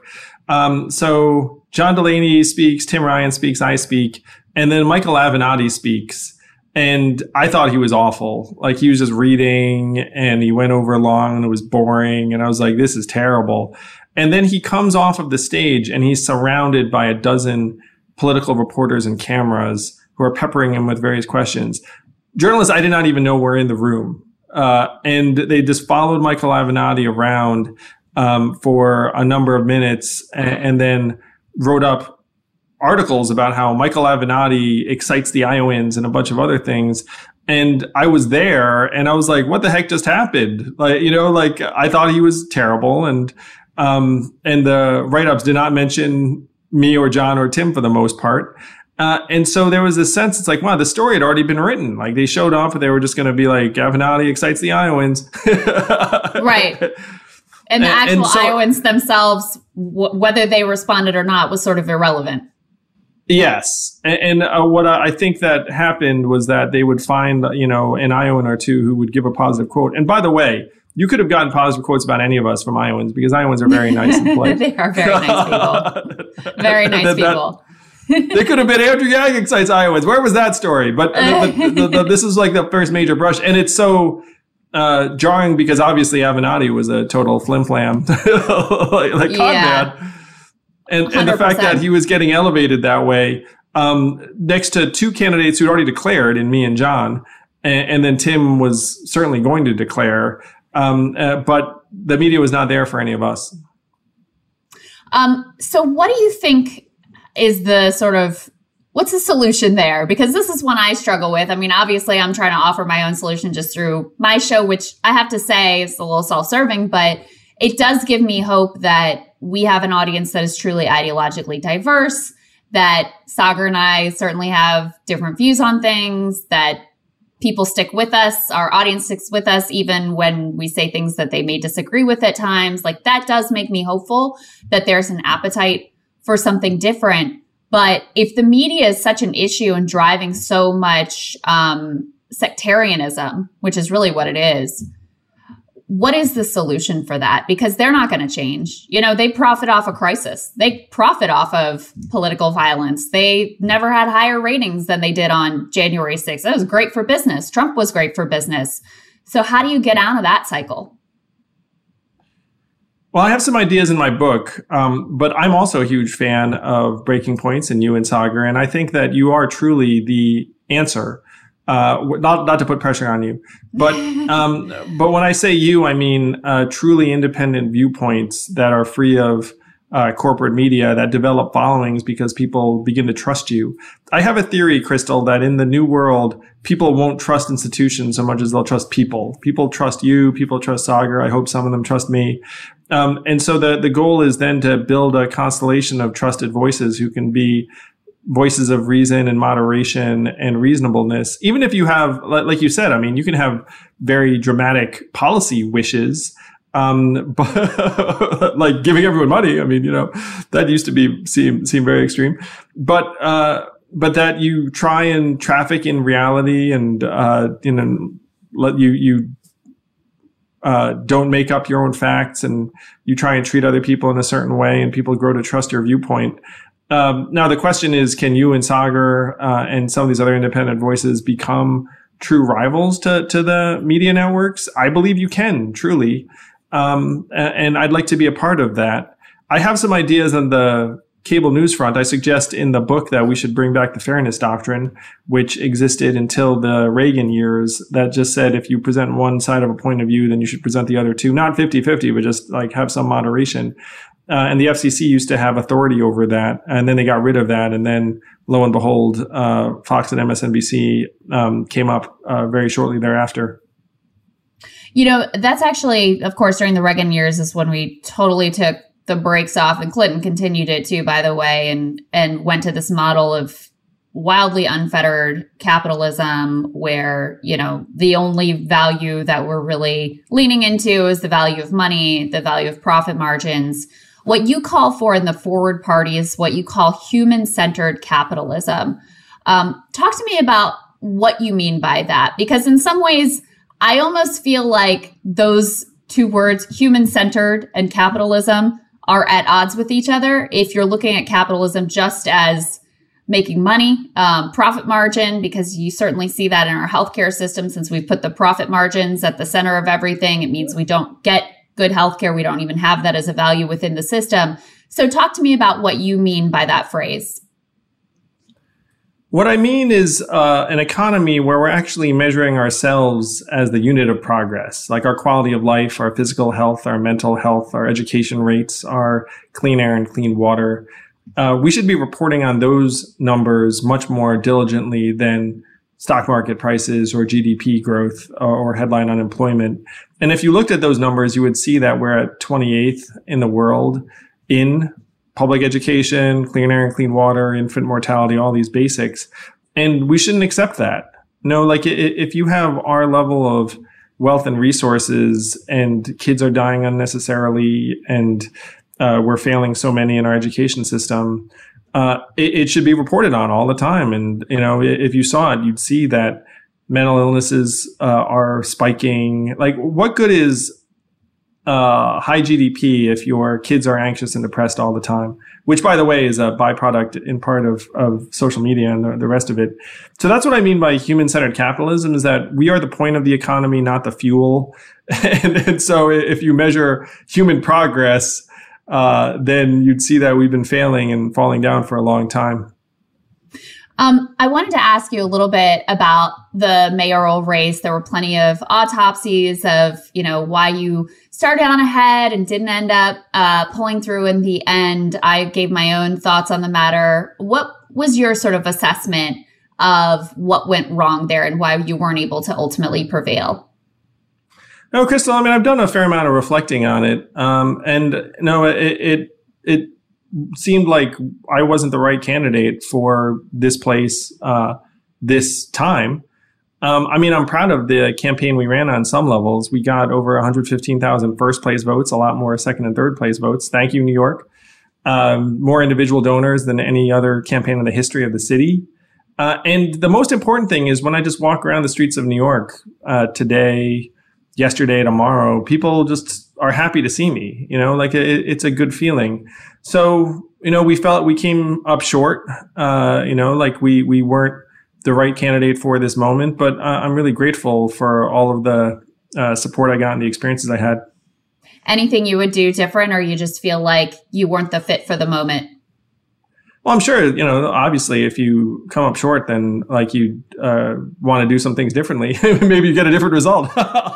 So John Delaney speaks, Tim Ryan speaks, I speak, and then Michael Avenatti speaks. And I thought he was awful. Like, he was just reading, and he went over long, and it was boring, and I was like, this is terrible. And then he comes off of the stage, and he's surrounded by a dozen political reporters and cameras who are peppering him with various questions. Journalists I did not even know were in the room. And they just followed Michael Avenatti around for a number of minutes and then wrote up articles about how Michael Avenatti excites the Iowans and a bunch of other things. And I was there and I was like, what the heck just happened? Like, I thought he was terrible. And the write-ups did not mention me or John or Tim for the most part. And so there was this sense, it's like, wow, the story had already been written. Like, they showed up and they were just going to be like, Avenatti excites the Iowans. Right. And the actual Iowans themselves, whether they responded or not, was sort of irrelevant. Yes. And what I think that happened was that they would find, an Iowan or two who would give a positive quote. And by the way, you could have gotten positive quotes about any of us from Iowans, because Iowans are very nice and polite. They are very nice people. Very nice people. They could have been Andrew Yang excites Iowans. Where was that story? But this is like the first major brush. And it's so jarring because obviously Avenatti was a total flim-flam, like con man. And the fact that he was getting elevated that way next to two candidates who'd already declared in me and John. And then Tim was certainly going to declare. But the media was not there for any of us. So what do you think is what's the solution there? Because this is one I struggle with. I mean, obviously I'm trying to offer my own solution just through my show, which I have to say is a little self-serving, but it does give me hope that we have an audience that is truly ideologically diverse, that Saagar and I certainly have different views on things, that people stick with us, our audience sticks with us, even when we say things that they may disagree with at times. Like, that does make me hopeful that there's an appetite for something different. But if the media is such an issue and driving so much sectarianism, which is really what it is, what is the solution for that? Because they're not going to change. They profit off a crisis. They profit off of political violence. They never had higher ratings than they did on January 6th. That was great for business. Trump was great for business. So how do you get out of that cycle? Well, I have some ideas in my book, but I'm also a huge fan of Breaking Points and you and Saagar, and I think that you are truly the answer. Not to put pressure on you, but when I say you, I mean truly independent viewpoints that are free of corporate media, that develop followings because people begin to trust you. I have a theory, Crystal, that in the new world, people won't trust institutions so much as they'll trust people. People trust you. People trust Saagar. I hope some of them trust me. And so the goal is then to build a constellation of trusted voices who can be voices of reason and moderation and reasonableness. Even if you have, like you said, I mean, you can have very dramatic policy wishes, but like giving everyone money. I mean, that used to seem very extreme, but that you try and traffic in reality and, let you don't make up your own facts, and you try and treat other people in a certain way, and people grow to trust your viewpoint. Now, the question is, can you and Saagar and some of these other independent voices become true rivals to the media networks? I believe you can, truly. And I'd like to be a part of that. I have some ideas on the cable news front. I suggest in the book that we should bring back the fairness doctrine, which existed until the Reagan years, that just said if you present one side of a point of view, then you should present the other two. Not 50-50, but just like have some moderation. And the FCC used to have authority over that. And then they got rid of that. And then lo and behold, Fox and MSNBC came up very shortly thereafter. That's actually, of course, during the Reagan years is when we totally took the brakes off, and Clinton continued it too, by the way, and went to this model of wildly unfettered capitalism where, the only value that we're really leaning into is the value of money, the value of profit margins. What you call for in the Forward Party is what you call human-centered capitalism. Talk to me about what you mean by that, because in some ways, I almost feel like those two words, human-centered and capitalism, are at odds with each other. If you're looking at capitalism just as making money, profit margin, because you certainly see that in our healthcare system, since we've put the profit margins at the center of everything, it means we don't get good healthcare. We don't even have that as a value within the system. So talk to me about what you mean by that phrase. What I mean is an economy where we're actually measuring ourselves as the unit of progress, like our quality of life, our physical health, our mental health, our education rates, our clean air and clean water. We should be reporting on those numbers much more diligently than stock market prices or GDP growth or headline unemployment. And if you looked at those numbers, you would see that we're at 28th in the world in public education, clean air and clean water, infant mortality, all these basics. And we shouldn't accept that. If you have our level of wealth and resources and kids are dying unnecessarily and we're failing so many in our education system, it should be reported on all the time. And, if you saw it, you'd see that mental illnesses are spiking. Like, what good is high GDP if your kids are anxious and depressed all the time, which, by the way, is a byproduct in part of social media and the rest of it. So that's what I mean by human-centered capitalism, is that we are the point of the economy, not the fuel. And so if you measure human progress, then you'd see that we've been failing and falling down for a long time. I wanted to ask you a little bit about the mayoral race. There were plenty of autopsies of, why you started on ahead and didn't end up pulling through in the end. I gave my own thoughts on the matter. What was your sort of assessment of what went wrong there and why you weren't able to ultimately prevail? No, Crystal, I've done a fair amount of reflecting on it. It seemed like I wasn't the right candidate for this place this time. I'm proud of the campaign we ran on some levels. We got over 115,000 first place votes, a lot more second and third place votes. Thank you, New York. More individual donors than any other campaign in the history of the city. And the most important thing is when I just walk around the streets of New York today, yesterday, tomorrow, people just are happy to see me. It's a good feeling. So, we felt we came up short, we weren't the right candidate for this moment, but I'm really grateful for all of the support I got and the experiences I had. Anything you would do different, or you just feel like you weren't the fit for the moment? Well, I'm sure, obviously if you come up short, then you want to do some things differently. Maybe you get a different result.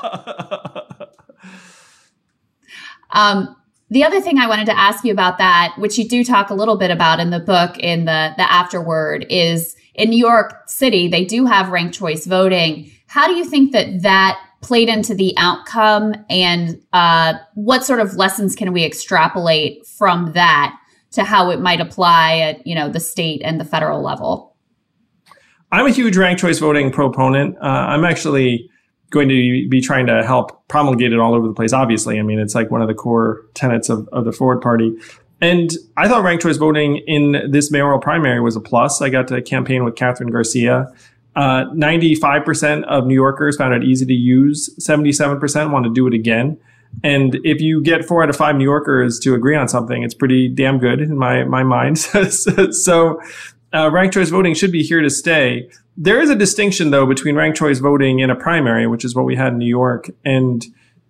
The other thing I wanted to ask you about that, which you do talk a little bit about in the book in the afterword, is in New York City, they do have ranked choice voting. How do you think that played into the outcome, and what sort of lessons can we extrapolate from that to how it might apply at, the state and the federal level? I'm a huge ranked choice voting proponent. I'm actually going to be trying to help promulgate it all over the place. Obviously, it's like one of the core tenets of the Forward Party. And I thought ranked choice voting in this mayoral primary was a plus. I got to campaign with Catherine Garcia. 95% of New Yorkers found it easy to use. 77% want to do it again. And if you get 4 out of 5 New Yorkers to agree on something, it's pretty damn good in my mind. So ranked choice voting should be here to stay. There is a distinction, though, between ranked choice voting in a primary, which is what we had in New York, and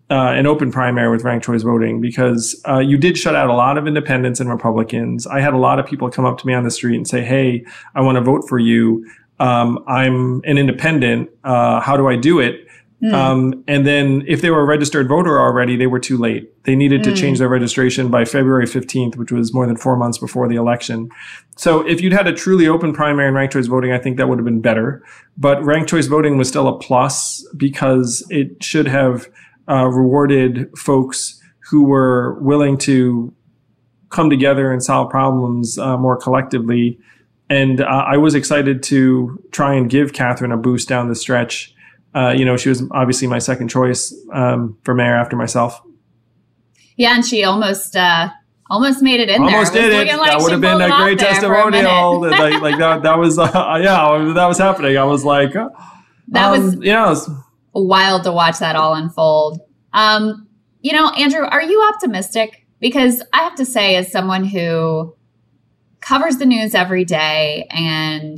an open primary with ranked choice voting because you did shut out a lot of independents and Republicans. I had a lot of people come up to me on the street and say, hey, I want to vote for you. I'm an independent. How do I do it? And then if they were a registered voter already, they were too late. They needed to change their registration by February 15th, which was more than 4 months before the election. So if you'd had a truly open primary and ranked choice voting, I think that would have been better. But ranked choice voting was still a plus because it should have rewarded folks who were willing to come together and solve problems more collectively. And I was excited to try and give Catherine a boost down the stretch. She was obviously my second choice for mayor after myself. Yeah, and she almost made it in there. Almost did it. That would have been a great testimonial. That was that was happening. I was like, it was wild to watch that all unfold. Andrew, are you optimistic? Because I have to say, as someone who covers the news every day and,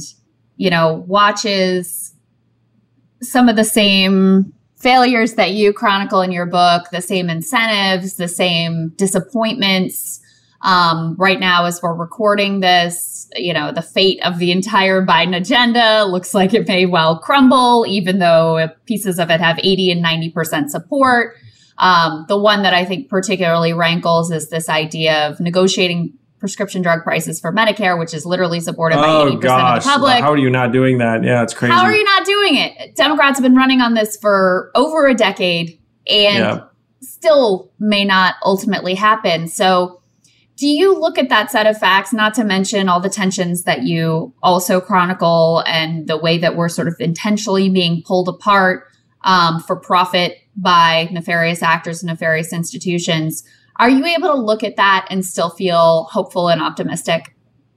watches some of the same failures that you chronicle in your book, the same incentives, the same disappointments. Right now, as we're recording this, the fate of the entire Biden agenda looks like it may well crumble, even though pieces of it have 80 and 90% support. The one that I think particularly rankles is this idea of negotiating prescription drug prices for Medicare, which is literally supported by 80% of the public. How are you not doing that? Yeah, it's crazy. How are you not doing it? Democrats have been running on this for over a decade and still may not ultimately happen. So do you look at that set of facts, not to mention all the tensions that you also chronicle and the way that we're sort of intentionally being pulled apart for profit by nefarious actors and nefarious institutions? Are you able to look at that and still feel hopeful and optimistic?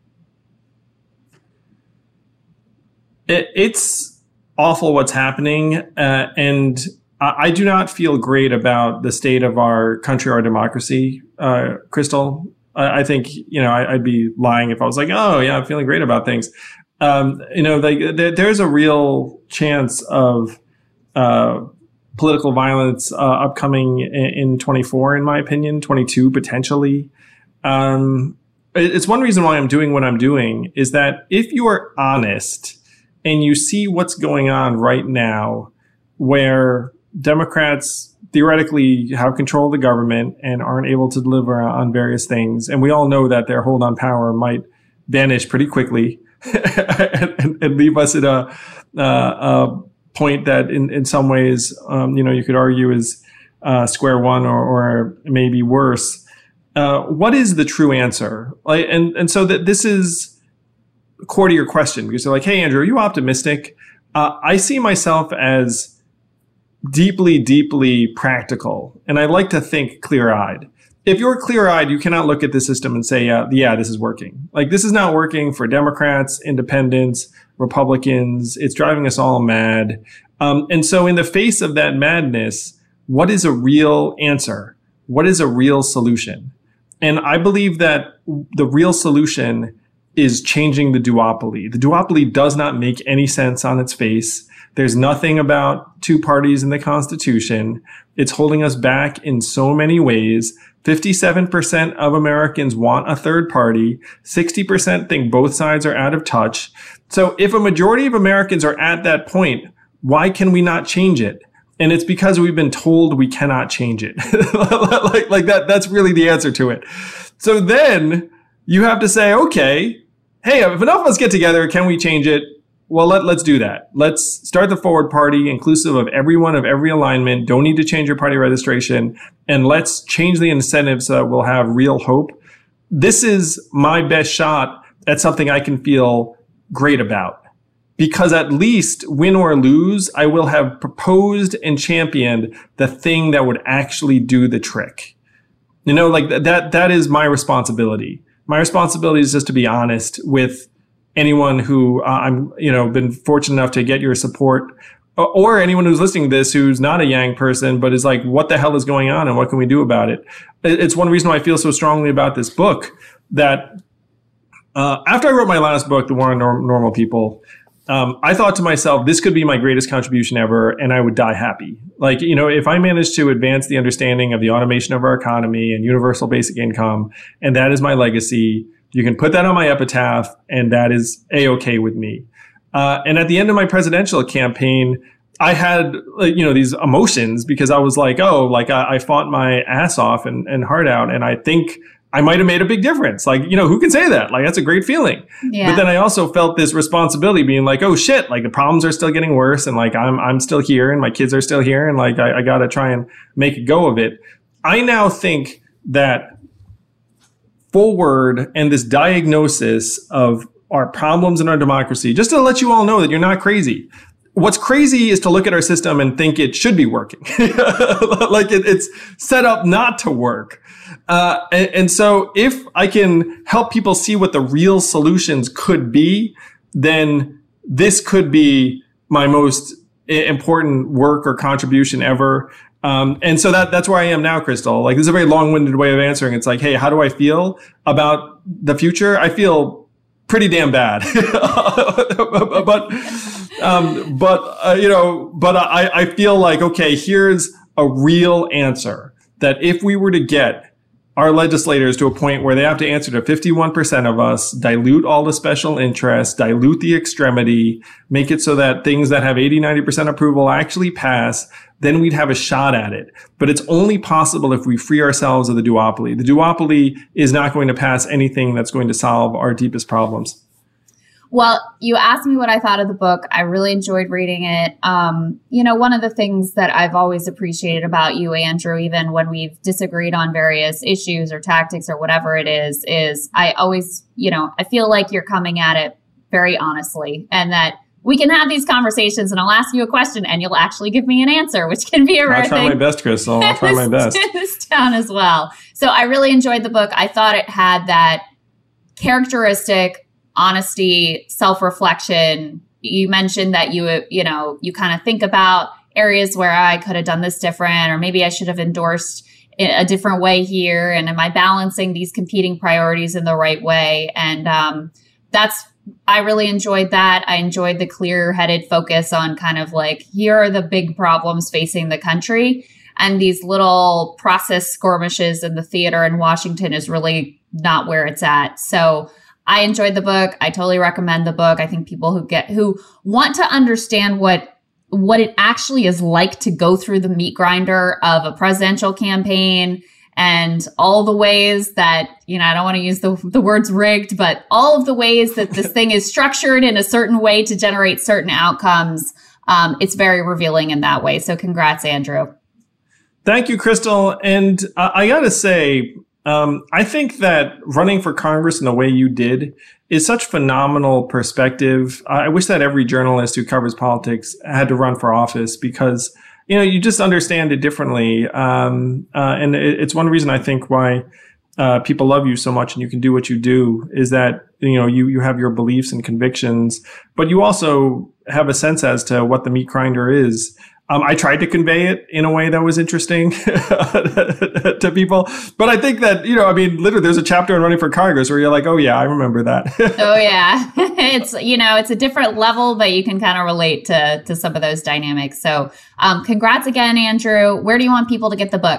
It's awful what's happening. And I do not feel great about the state of our country, our democracy, Crystal. I think, I'd be lying if I was like, oh, yeah, I'm feeling great about things. There's a real chance of political violence upcoming in 24, in my opinion, 22 potentially. It's one reason why I'm doing what I'm doing is that if you are honest and you see what's going on right now, where Democrats theoretically have control of the government and aren't able to deliver on various things, and we all know that their hold on power might vanish pretty quickly and leave us at a point that in some ways, you could argue is square one or maybe worse. What is the true answer? And so that this is core to your question, because they're like, hey, Andrew, are you optimistic? I see myself as deeply, deeply practical, and I like to think clear-eyed. If you're clear-eyed, you cannot look at the system and say, yeah, this is working. Like, this is not working for Democrats, independents, Republicans. It's driving us all mad. And so in the face of that madness, what is a real answer? What is a real solution? And I believe that the real solution is changing the duopoly. The duopoly does not make any sense on its face. There's nothing about two parties in the Constitution. It's holding us back in so many ways. 57% of Americans want a third party. 60% think both sides are out of touch. So if a majority of Americans are at that point, why can we not change it? And it's because we've been told we cannot change it. like that's really the answer to it. So then you have to say, okay, hey, if enough of us get together, can we change it? Well, let's do that. Let's start the Forward Party, inclusive of everyone of every alignment. Don't need to change your party registration. And let's change the incentives so that we'll have real hope. This is my best shot at something I can feel great about. Because at least, win or lose, I will have proposed and championed the thing that would actually do the trick. That is my responsibility. My responsibility is just to be honest with anyone who I'm, been fortunate enough to get your support, or anyone who's listening to this who's not a Yang person, but is like, what the hell is going on and what can we do about it? It's one reason why I feel so strongly about this book that after I wrote my last book, The War on Normal People, I thought to myself, this could be my greatest contribution ever, and I would die happy. Like, if I manage to advance the understanding of the automation of our economy and universal basic income, and that is my legacy, you can put that on my epitaph, and that is A-okay with me. And at the end of my presidential campaign, I had, these emotions because I was like, I fought my ass off and heart out, and I think I might have made a big difference. Like, who can say that? Like, that's a great feeling. Yeah. But then I also felt this responsibility being like, oh shit, like the problems are still getting worse. And like, I'm still here and my kids are still here. And like, I got to try and make a go of it. I now think that forward and this diagnosis of our problems in our democracy, just to let you all know that you're not crazy. What's crazy is to look at our system and think it should be working. Like it's set up not to work. And so if I can help people see what the real solutions could be, then this could be my most important work or contribution ever. And so that's where I am now, Crystal. Like, this is a very long-winded way of answering. It's like, hey, how do I feel about the future? I feel pretty damn bad. but I feel like, okay, here's a real answer that if we were to get our legislators to a point where they have to answer to 51% of us, dilute all the special interests, dilute the extremity, make it so that things that have 80, 90% approval actually pass, then we'd have a shot at it. But it's only possible if we free ourselves of the duopoly. The duopoly is not going to pass anything that's going to solve our deepest problems. Well, you asked me what I thought of the book. I really enjoyed reading it. One of the things that I've always appreciated about you, Andrew, even when we've disagreed on various issues or tactics or whatever it is I always, I feel like you're coming at it very honestly, and that we can have these conversations and I'll ask you a question and you'll actually give me an answer, which can be a rare thing. I'll try my best, Crystal. I'll try my best. In this town as well. So I really enjoyed the book. I thought it had that characteristic honesty, self-reflection. You mentioned that you kind of think about areas where I could have done this different, or maybe I should have endorsed a different way here. And am I balancing these competing priorities in the right way? And I really enjoyed that. I enjoyed the clear-headed focus on kind of like, here are the big problems facing the country. And these little process skirmishes in the theater in Washington is really not where it's at. So I enjoyed the book. I totally recommend the book. I think people who want to understand what it actually is like to go through the meat grinder of a presidential campaign and all the ways that, I don't want to use the words rigged, but all of the ways that this thing is structured in a certain way to generate certain outcomes. It's very revealing in that way. So congrats, Andrew. Thank you, Crystal. And I got to say, I think that running for Congress in the way you did is such phenomenal perspective. I wish that every journalist who covers politics had to run for office because, you just understand it differently. And it's one reason I think why people love you so much and you can do what you do is that, you have your beliefs and convictions, but you also have a sense as to what the meat grinder is. I tried to convey it in a way that was interesting to people. But I think that, literally there's a chapter in Running for Congress where you're like, oh, yeah, I remember that. Oh, yeah. It's a different level, but you can kind of relate to some of those dynamics. So congrats again, Andrew. Where do you want people to get the book?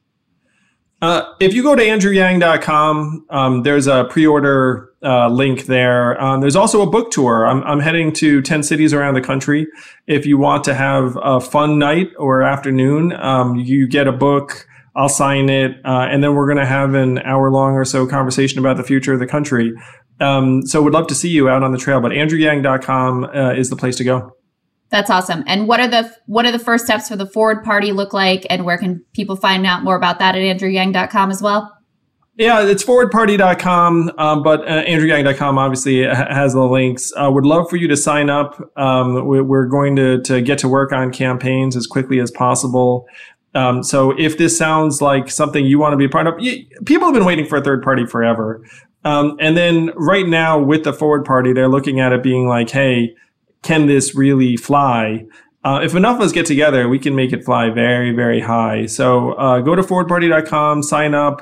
If you go to andrewyang.com, there's a pre-order link there. There's also a book tour. I'm heading to 10 cities around the country. If you want to have a fun night or afternoon, you get a book, I'll sign it, and then we're going to have an hour-long or so conversation about the future of the country. So we'd love to see you out on the trail, but andrewyang.com is the place to go. That's awesome. And what are the first steps for the Forward Party look like? And where can people find out more about that at andrewyang.com as well? Yeah, it's forwardparty.com, but andrewyang.com obviously has the links. Would love for you to sign up. We're going to get to work on campaigns as quickly as possible. So if this sounds like something you want to be a part of, people have been waiting for a third party forever. And then right now with the Forward Party, they're looking at it being like, hey, can this really fly? If enough of us get together, we can make it fly very, very high. So go to forwardparty.com, sign up.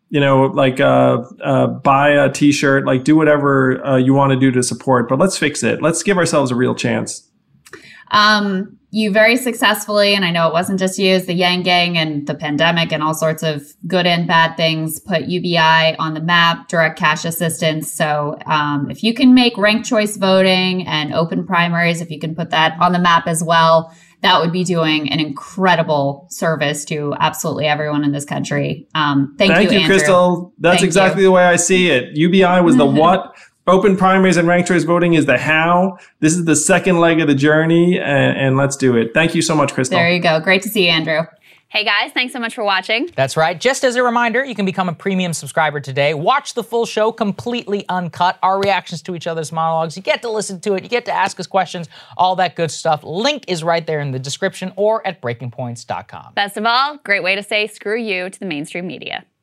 buy a t-shirt, like do whatever you want to do to support, but let's fix it. Let's give ourselves a real chance. You very successfully, and I know it wasn't just you, it's the Yang Gang and the pandemic and all sorts of good and bad things, put UBI on the map, direct cash assistance. So if you can make ranked choice voting and open primaries, if you can put that on the map as well, that would be doing an incredible service to absolutely everyone in this country. Thank you, Andrew. Crystal. That's exactly the way I see it. UBI was the what. Open primaries and ranked choice voting is the how. This is the second leg of the journey, and let's do it. Thank you so much, Crystal. There you go. Great to see you, Andrew. Hey guys, thanks so much for watching. That's right. Just as a reminder, you can become a premium subscriber today. Watch the full show completely uncut, our reactions to each other's monologues. You get to listen to it. You get to ask us questions, all that good stuff. Link is right there in the description or at breakingpoints.com. Best of all, great way to say screw you to the mainstream media.